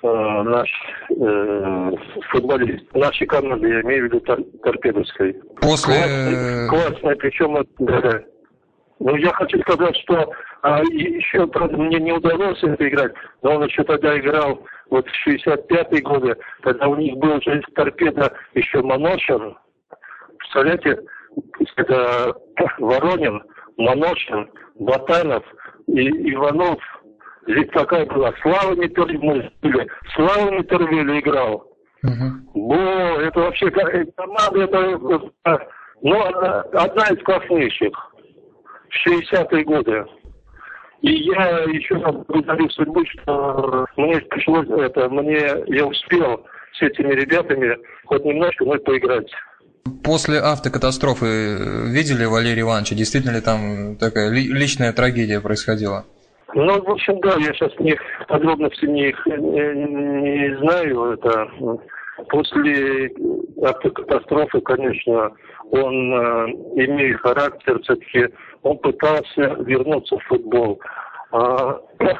э, наш э, футболист. Нашей команды, я имею в виду тор- торпедовской. После... Классная, классная, причем... Да, ну, я хочу сказать, что а, еще, правда, мне не удалось это играть, но он еще тогда играл вот в шестьдесят пятые годы, когда у них был же торпеда еще Маношин. Представляете, это Воронин, Маношин, Ботанов и Иванов. Здесь такая была. Слава Митервили, Слава Митервили играл. Uh-huh. О, это вообще команда, это, ну, одна из класснейших. В шестидесятые годы. И я еще благодарю судьбу, что мне пришлось это, мне я успел с этими ребятами хоть немножко, но поиграть. После автокатастрофы видели Валерия Ивановича? Действительно ли там такая ли, личная трагедия происходила? Ну, в общем, да, я сейчас не, подробности не, не, не знаю. Это после автокатастрофы, конечно, он, э, имея характер, все-таки он пытался вернуться в футбол. А,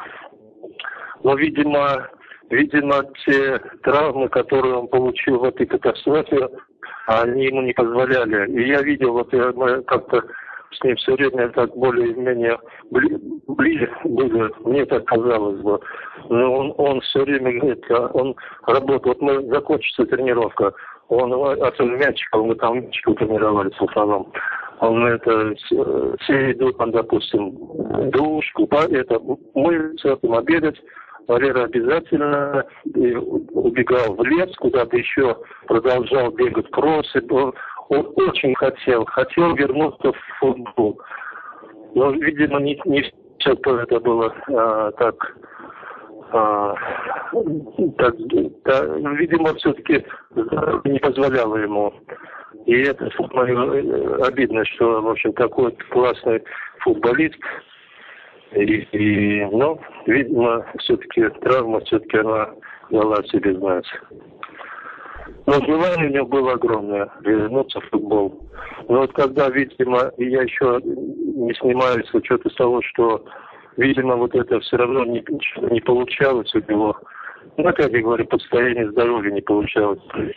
но, видимо, видимо, те травмы, которые он получил в этой катастрофе, они ему не позволяли. И я видел, вот я, мы как-то с ним все время так более-менее бли, ближе были, мне так казалось бы. Но он, он все время говорит, он работал, вот мы, закончится тренировка, он, особенно мячиком, мы там мячиком тренировались в основном. Он это, все идут, там, допустим, душ, купать, это, мыться, там, обедать. Валера обязательно убегал в лес, куда-то еще продолжал бегать кроссы. Он очень хотел, хотел вернуться в футбол. Но, видимо, не, не все это было а, так, а, так, да, видимо, все-таки не позволяло ему. И это мое обидно, что, в общем, такой классный футболист. И, и ну, видимо, все-таки травма, все-таки она дала о себе знать. Но желание у него было огромное вернуться в футбол. Но вот когда, видимо, я еще не снимаюсь с учета того, что, видимо, вот это все равно не, не получалось у него. Ну, опять я говорю, по состоянию здоровья не получалось.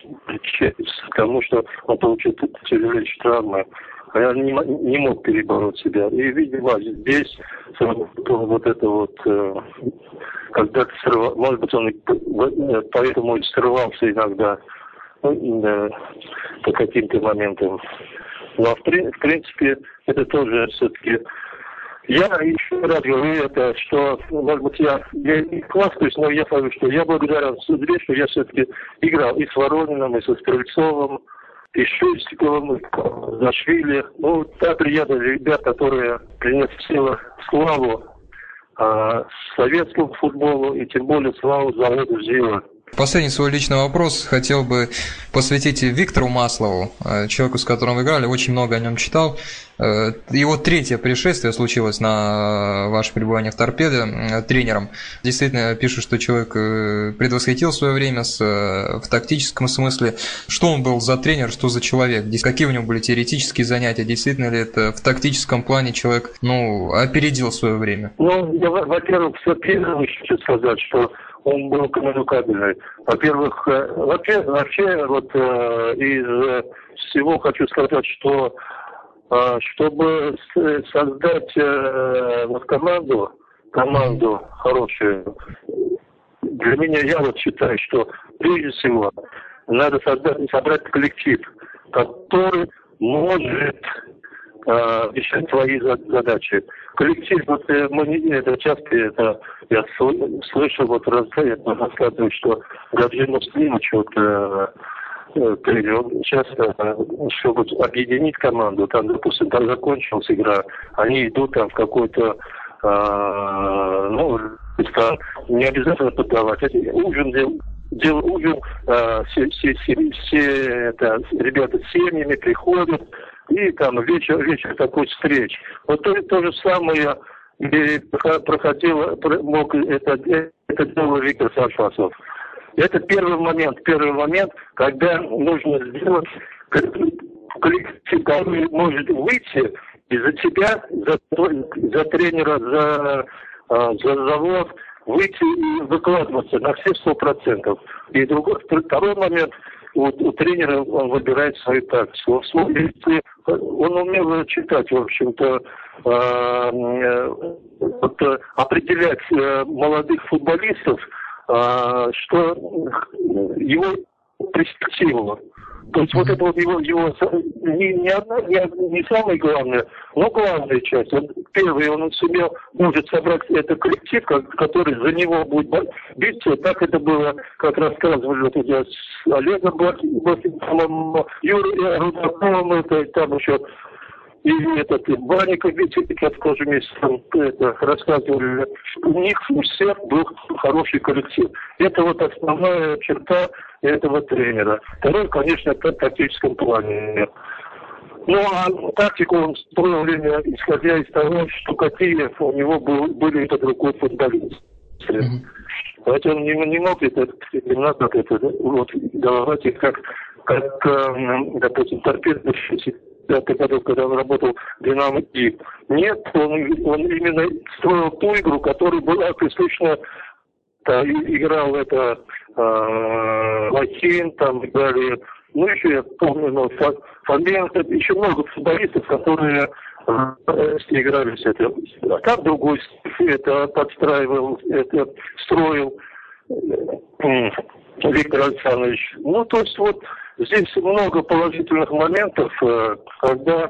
Потому что он получил тяжелейшие травмы. А я не, не мог перебороть себя. И, видимо, здесь вот это вот, когда-то срывал, может быть, он поэтому и срывался иногда, ну, по каким-то моментам. Но, в принципе, это тоже все-таки... Я еще раз говорю это, что, может быть, я, я не хвастаюсь, но я говорю, что я благодарен судьбе, что я все-таки играл и с Ворониным, и со Стрельцовым, и с Шустиковым, и с Зашвили. Ну, та приятные ребята, которые принесли славу а, советскому футболу, и тем более славу заводу «Зила». Последний свой личный вопрос хотел бы посвятить Виктору Маслову, человеку, с которым вы играли, очень много о нем читал. Его третье пришествие случилось на ваше пребывание в «Торпедо» тренером. Действительно, пишут, что человек предвосхитил свое время с, в тактическом смысле. Что он был за тренер, что за человек? Какие у него были теоретические занятия? Действительно ли это в тактическом плане человек, ну, опередил свое время? Ну, я, во-первых, все первое хочу сказать, что он был коммуникабельный. Во-первых, вообще, вообще вот э, из всего хочу сказать, что э, чтобы создать э, вот команду, команду хорошую, для меня, я вот считаю, что прежде всего надо создать, собрать коллектив, который может э, решать свои задачи. Коллектив, вот мы не это часто это я слышал, вот рассказывают, что Гаджи Муслимович вот э, он часто, чтобы объединить команду, там, допустим, там закончилась игра, они идут там в какой-то э, ну, не обязательно подавать. Ужин дел, дел ужин, э, все, все, все, все это, ребята с семьями приходят, и там вечер, вечер такой встреч. Вот то, то же самое и проходило, мог это, это делал Виктор Сарфасов. Это первый момент, первый момент, когда нужно сделать коллектив, который может выйти и за тебя, за, за тренера, за, за завод, выйти и выкладываться на все сто процентов. И другой, второй момент, у, у тренера он выбирает свою тактику. Если он умел читать, в общем-то, э, вот, определять э, молодых футболистов, э, что его перспективу. То есть вот это вот его, его не, не, одна, не, не самое главное, но главная часть. Он, первый, он сумел, может собрать это коллектив, который за него будет биться. Так это было, как рассказывали вот я с Олегом Блохиным, Юрием Рудаковым, это там еще и этот и Банников, в том же месяце это, рассказывали, у них у всех был хороший коллектив. Это вот основная черта этого тренера. Второй, конечно, это в тактическом плане. Ну, а тактику он строил время, исходя из того, что какие у него был, были этот рукой футболисты. Mm-hmm. Поэтому он не, не мог это, надо это вот, давать их как, как, допустим, торпеда пятый году, когда он работал в «Динамо» и нет, он, он именно строил ту игру, которая была присуща, да, играл это э, Лохин, там играли, ну еще я помню, ну, Фоменко, еще много футболистов, которые э, играли с этим. А там другой это подстраивал, это строил э, Виктор Александрович. Ну, то есть вот здесь много положительных моментов, когда,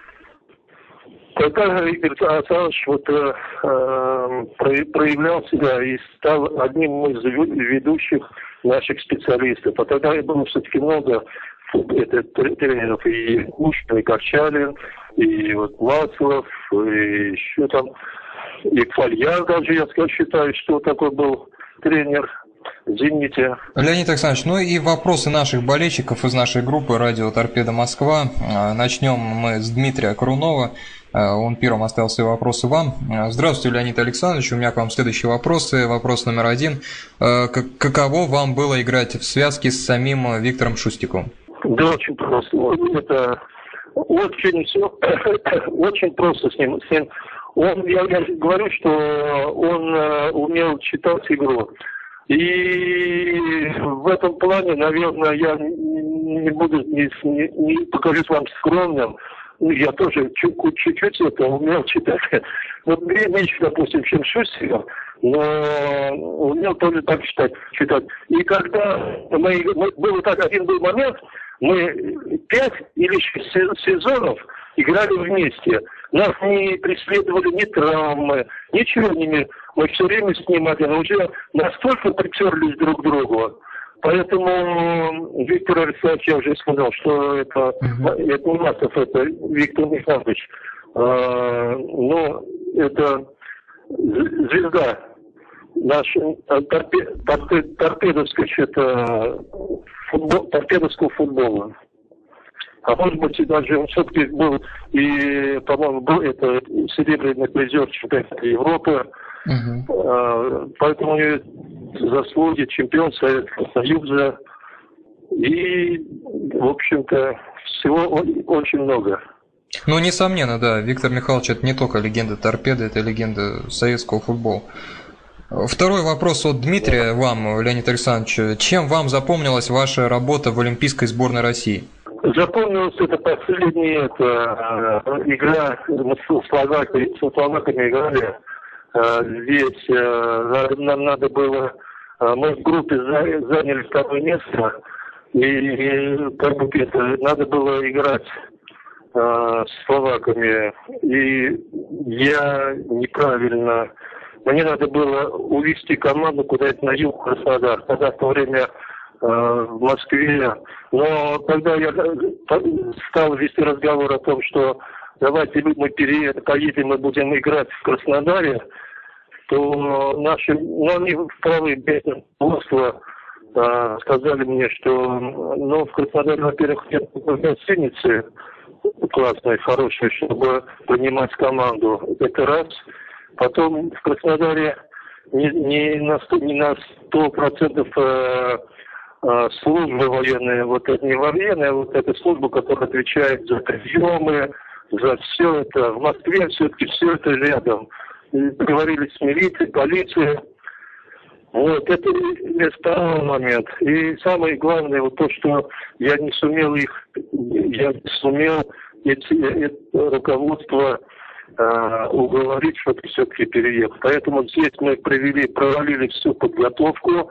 когда Игорь Александрович вот, э, проявлял себя и стал одним из ведущих наших специалистов. А тогда было все-таки много это, тренеров, и Кушин, и Корчалин, и вот Маслов, и еще там, и Фольяр даже, я считаю, что такой был тренер. Извините. Леонид Александрович, ну и вопросы наших болельщиков из нашей группы «Радио Торпеда Москва». Начнем мы с Дмитрия Крунова. Он первым оставил свои вопросы вам. Здравствуйте, Леонид Александрович. У меня к вам следующие вопросы. Вопрос номер один. Каково вам было играть в связке с самим Виктором Шустиковым? Да, очень просто. Это очень, очень просто с ним. С ним. Он, я, я говорю, что он умел читать игру. И в этом плане, наверное, я не буду, не, не, не покажусь вам скромным. Я тоже чуть-чуть это умел читать. Вот меньше, допустим, чем Шустиков, но умел тоже так читать. читать. И когда мы, мы, был так один был момент, мы пять или шесть сезонов играли вместе. Нас не преследовали ни травмы, ничего не... Мы все время с ним один уже настолько приперлись друг к другу. Поэтому Виктор Александрович, я уже сказал, что это, uh-huh. это Масов, это Виктор Михайлович. А, ну, это звезда наша, торпе, торпе, торпедовская, что-то, футбол, торпедовского футбола. А может быть, даже он все-таки был и, по-моему, был это серебряный призер чемпионата Европы. Uh-huh. Поэтому у него заслуги, чемпион Советского Союза. И, в общем-то, всего очень много. Ну, несомненно, да. Виктор Михайлович – это не только легенда торпеды, это легенда советского футбола. Второй вопрос от Дмитрия вам, Леонид Александрович. Чем вам запомнилась ваша работа в Олимпийской сборной России? Запомнилась это последняя это, игра, мы с словаками, с словаками играли. Здесь нам надо было, мы в группе заняли второе место, и как бы это, надо было играть с словаками. И я неправильно, мне надо было увести команду куда-то на юг, Краснодар. Тогда в то время в Москве. Но когда я стал вести разговор о том, что давайте мы переедем, поедем, мы будем играть в Краснодаре, то наши, ну, они вправе без руководства а, сказали мне, что ну, в Краснодаре, во-первых, нет гостиницы классной, хорошей, чтобы принимать команду. Это раз. Потом в Краснодаре не, не на сто, не на сто процентов а, а, служба военная, вот это не военная, а вот эта служба, которая отвечает за приемы, за все это. В Москве все-таки все это рядом. Договорились с милицией, полицией, Вот, это второй момент. И самое главное, вот то, что я не сумел их, я не сумел эти, это руководство э, уговорить, чтобы все-таки переехать. Поэтому здесь мы провели, провалили всю подготовку.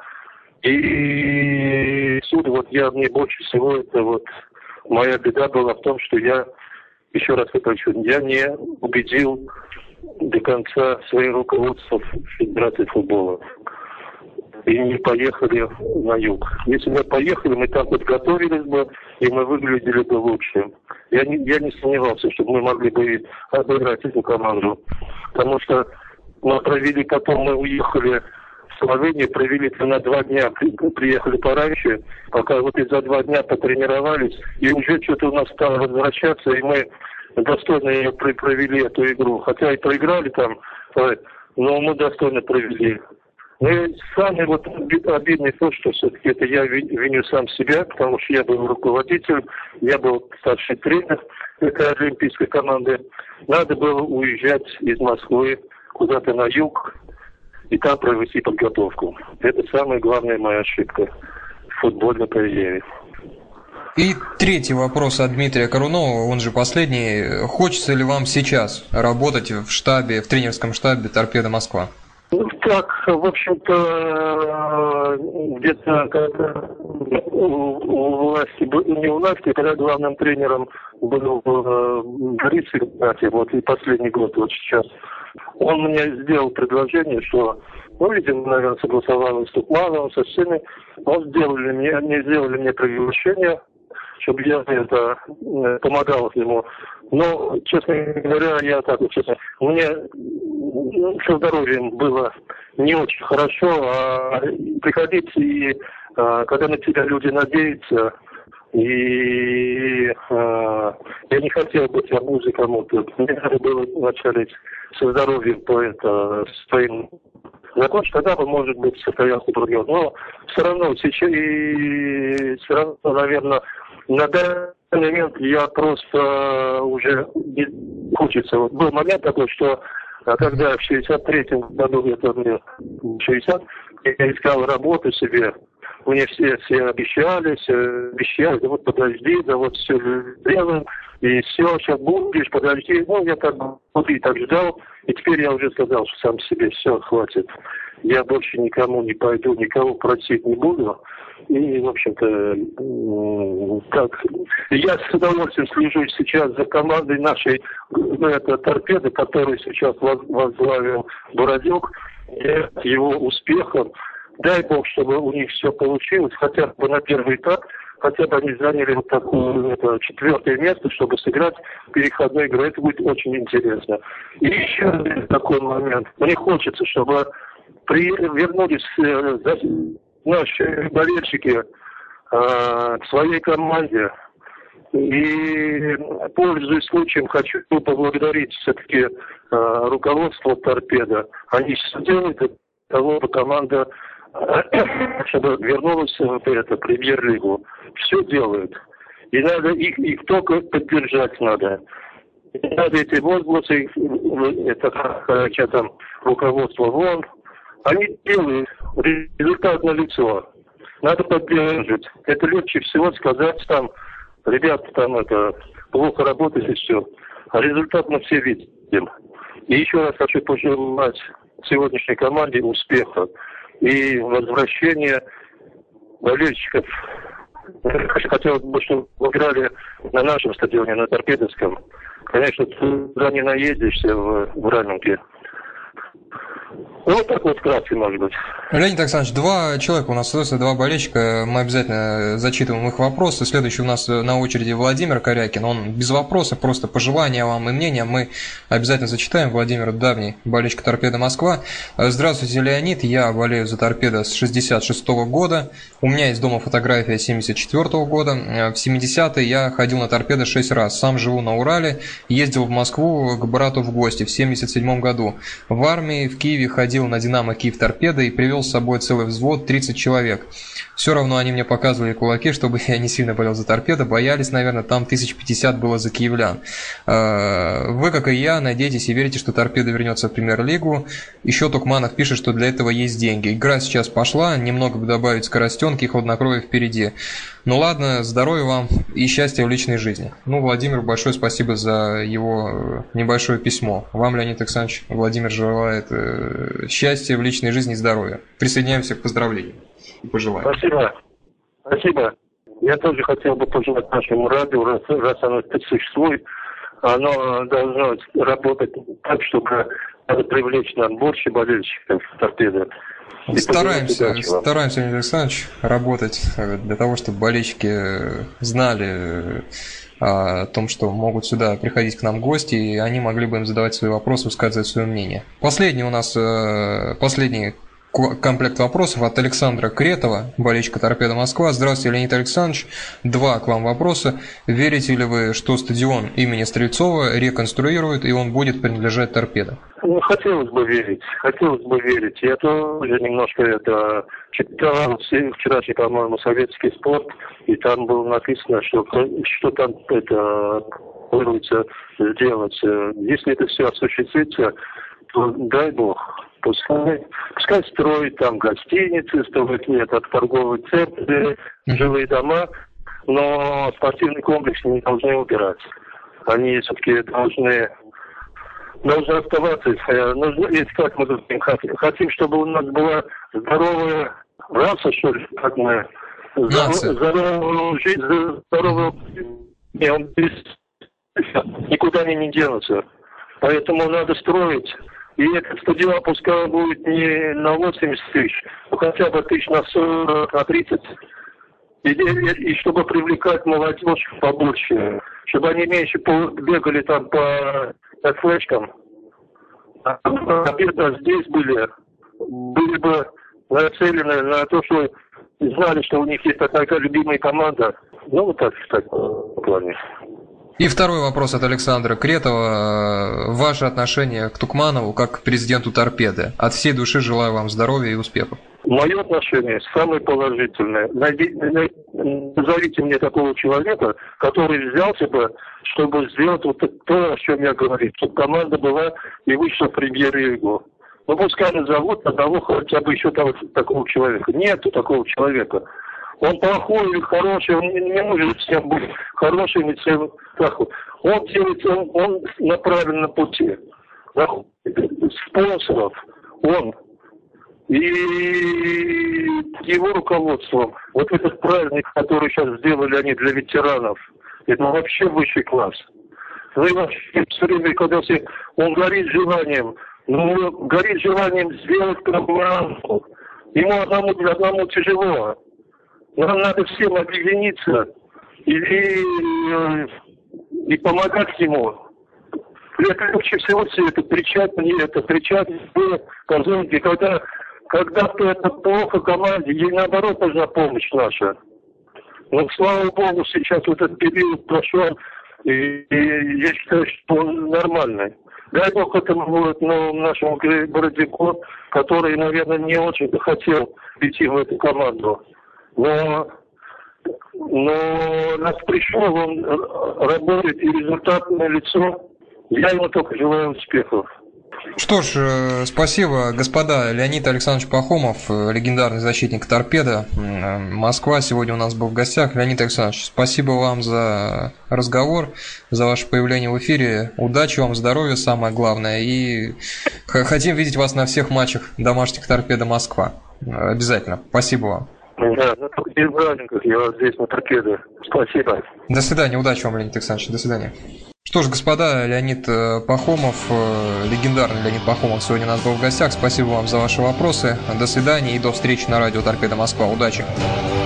И отсюда вот я, мне больше всего это вот, моя беда была в том, что я, еще раз хочу, я не убедил до конца свое руководство Федерации футбола. И не поехали на юг. Если мы поехали, мы там подготовились бы, и мы выглядели бы лучше. Я не, я не сомневался, что мы могли бы обыграть эту команду. Потому что мы провели, потом мы уехали в Словению, провели на два дня, приехали пораньше, пока вот и за два дня потренировались, и уже что-то у нас стало возвращаться, и мы достойно ее провели, эту игру. Хотя и проиграли там, но мы достойно провели. Ну и самое вот обидное то, что все-таки это я виню сам себя, потому что я был руководитель, я был старший тренер этой олимпийской команды. Надо было уезжать из Москвы куда-то на юг и там провести подготовку. Это самая главная моя ошибка в футбольной карьере. И третий вопрос от Дмитрия Корунова, он же последний. Хочется ли вам сейчас работать в штабе, в тренерском штабе «Торпедо Москва»? Ну, так, в общем-то, где-то когда у власти, не у власти, когда главным тренером был Борис Игнатьев, вот и последний год, вот сейчас, он мне сделал предложение, что, ну, видимо, наверное, согласовал с Тукмановым, со всеми, он сделали мне, они сделали мне приглашение, чтобы я это помогал ему. Но, честно говоря, я так вот, честно, мне со здоровьем было не очень хорошо, а приходить и а, когда на тебя люди надеются, и а, я не хотел быть обузой кому-то. Мне надо было вначале со здоровьем то это, с твоим закончить, тогда бы, может быть, состоялся другой. Но все равно сейчас, и все равно, наверное, на данный момент я просто уже не хочется. Вот был момент такой, что когда в шестьдесят третьем году, это мне шестьдесят, я искал работу себе, мне все, все обещали, все обещали, да вот подожди, да вот все сделаем, и все, сейчас будешь, подожди. Ну, я так внутри так ждал, и теперь я уже сказал, что сам себе все, хватит. Я больше никому не пойду, никого просить не буду. И, в общем-то, как я с удовольствием слежу сейчас за командой нашей, ну, это «Торпедо», который сейчас возглавил Бородюк, и его успехом. Дай Бог, чтобы у них все получилось, хотя бы на первый этап, хотя бы они заняли вот такое это, четвертое место, чтобы сыграть переходную игру. Это будет очень интересно. И еще такой момент. Мне хочется, чтобы при, вернулись э, наши болельщики э, к своей команде. И, пользуясь случаем, хочу поблагодарить все-таки э, руководство «Торпедо». Они все делают для того, чтобы команда чтобы вернулась в эту премьер-лигу. Все делают. И надо их, их только поддержать надо. И надо эти возгласы, это что там, руководство вон, они делают, результат налицо. Надо поддерживать. Это легче всего сказать там, ребята, там это, плохо работаете, все. А результат мы все видим. И еще раз хочу пожелать сегодняшней команде успеха и возвращения болельщиков. Хотелось бы, чтобы вы играли на нашем стадионе, на Торпедовском. Конечно, туда не наедешься в, в Раменке. Вот так вот вкратце, может быть. Леонид Александрович, два человека у нас остается, два болельщика. Мы обязательно зачитываем их вопросы. Следующий у нас на очереди Владимир Корякин. Он без вопроса, просто пожелания вам и мнения мы обязательно зачитаем. Владимир давний болельщик «Торпедо Москва». Здравствуйте, Леонид. Я болею за «Торпедо» с шестьдесят шестого года. У меня есть дома фотография семьдесят четвёртого года. В семидесятые я ходил на «Торпедо» шесть раз. Сам живу на Урале. Ездил в Москву к брату в гости в семьдесят седьмом году. В армии в Киеве ходил на «Динамо Киев Торпедо» и привел с собой целый взвод, тридцать человек. Все равно они мне показывали кулаки, чтобы я не сильно болел за Торпедо. Боялись, наверное, там тысяч пятьдесят было за киевлян. Вы, как и я, надеетесь и верите, что Торпедо вернется в Премьер-лигу. Еще Тукманов пишет, что для этого есть деньги. Игра сейчас пошла, немного бы добавить скоростенки и хладнокровия впереди. Ну ладно, здоровья вам и счастья в личной жизни. Ну, Владимир, большое спасибо за его небольшое письмо. Вам, Леонид Александрович, Владимир желает счастья в личной жизни и здоровья. Присоединяемся к поздравлениям и пожелаем. Спасибо. Спасибо. Я тоже хотел бы пожелать нашему радио, раз, раз оно существует, оно должно работать так, чтобы надо привлечь нам больше болельщиков Торпедо. Стараемся, стараемся, Леонид Александрович, работать для того, чтобы болельщики знали о том, что могут сюда приходить к нам гости, и они могли бы им задавать свои вопросы, высказывать свое мнение. Последний у нас, последний комплект вопросов от Александра Кретова, болельщика Торпедо Москва. Здравствуйте, Леонид Александрович. Два к вам вопроса. Верите ли вы, что стадион имени Стрельцова реконструируют, и он будет принадлежать Торпедо? Ну, хотелось бы верить, хотелось бы верить. Я тоже немножко это читал вчерашний, по-моему, советский спорт, и там было написано, что, что там это планируется сделать. Если это все осуществится, то дай бог. Пускай, пускай строят там гостиницы, строят нет, торговые центры, жилые дома, но спортивный комплекс не должны убирать. Они все-таки должны, должны оставаться. Нужно, если как мы хотим, хотим, чтобы у нас была здоровая раса, что ли, как мы, здоровую жизнь, здоровую, не, он никуда не, не денутся. Поэтому надо строить. И этот стадион пускай будет не на восемьдесят тысяч, но хотя бы тысяч на сорок, на тридцать. И, и, и чтобы привлекать молодежь побольше, чтобы они меньше бегали там по, по флешкам. А, а здесь были, были бы нацелены на то, что знали, что у них есть такая любимая команда. Ну, вот так, так в плане. И второй вопрос от Александра Кретова. Ваше отношение к Тукманову как к президенту Торпедо? От всей души желаю вам здоровья и успехов. Мое отношение самое положительное. Назовите мне такого человека, который взялся бы, чтобы сделать вот то, о чем я говорю, чтобы команда была и вышла в Премьер-лигу. Ну, пускай назовут одного хотя бы еще того, такого человека. Нету такого человека. Он плохой или хороший, он не может всем быть хорошим и всем плохой. Он делает, он, он на правильном пути. Спонсоров, он и его руководством, вот этот праздник, который сейчас сделали они для ветеранов, это вообще высший класс. Ну и вообще все время, когда все, он горит желанием, ну, горит желанием сделать программу. Ему одному, одному тяжело. Нам надо всем объединиться и, и, и помогать ему. Это легче всего все это кричать мне, это кричать мне, позвоните, когда, когда то это плохо команде, ей наоборот нужна помощь наша. Но слава богу, сейчас вот этот период прошел, и, и я считаю, что он нормальный. Дай бог этому вот, ну, нашему Бородику, который, наверное, не очень хотел идти в эту команду. Но, но нас пришел, он работает, и результат на лицо. Я ему только желаю успехов. Что ж, спасибо, господа. Леонид Александрович Пахомов, легендарный защитник Торпедо Москва, сегодня у нас был в гостях. Леонид Александрович, спасибо вам за разговор, за ваше появление в эфире. Удачи вам, здоровья, самое главное. И хотим видеть вас на всех матчах домашних Торпедо Москва. Обязательно. Спасибо вам. Да, ну только без праздников, я вот здесь на Торпедо. Спасибо. До свидания, удачи вам, Леонид Александрович, до свидания. Что ж, господа, Леонид Пахомов, легендарный Леонид Пахомов сегодня у нас был в гостях. Спасибо вам за ваши вопросы. До свидания и до встречи на радио Торпедо Москва. Удачи.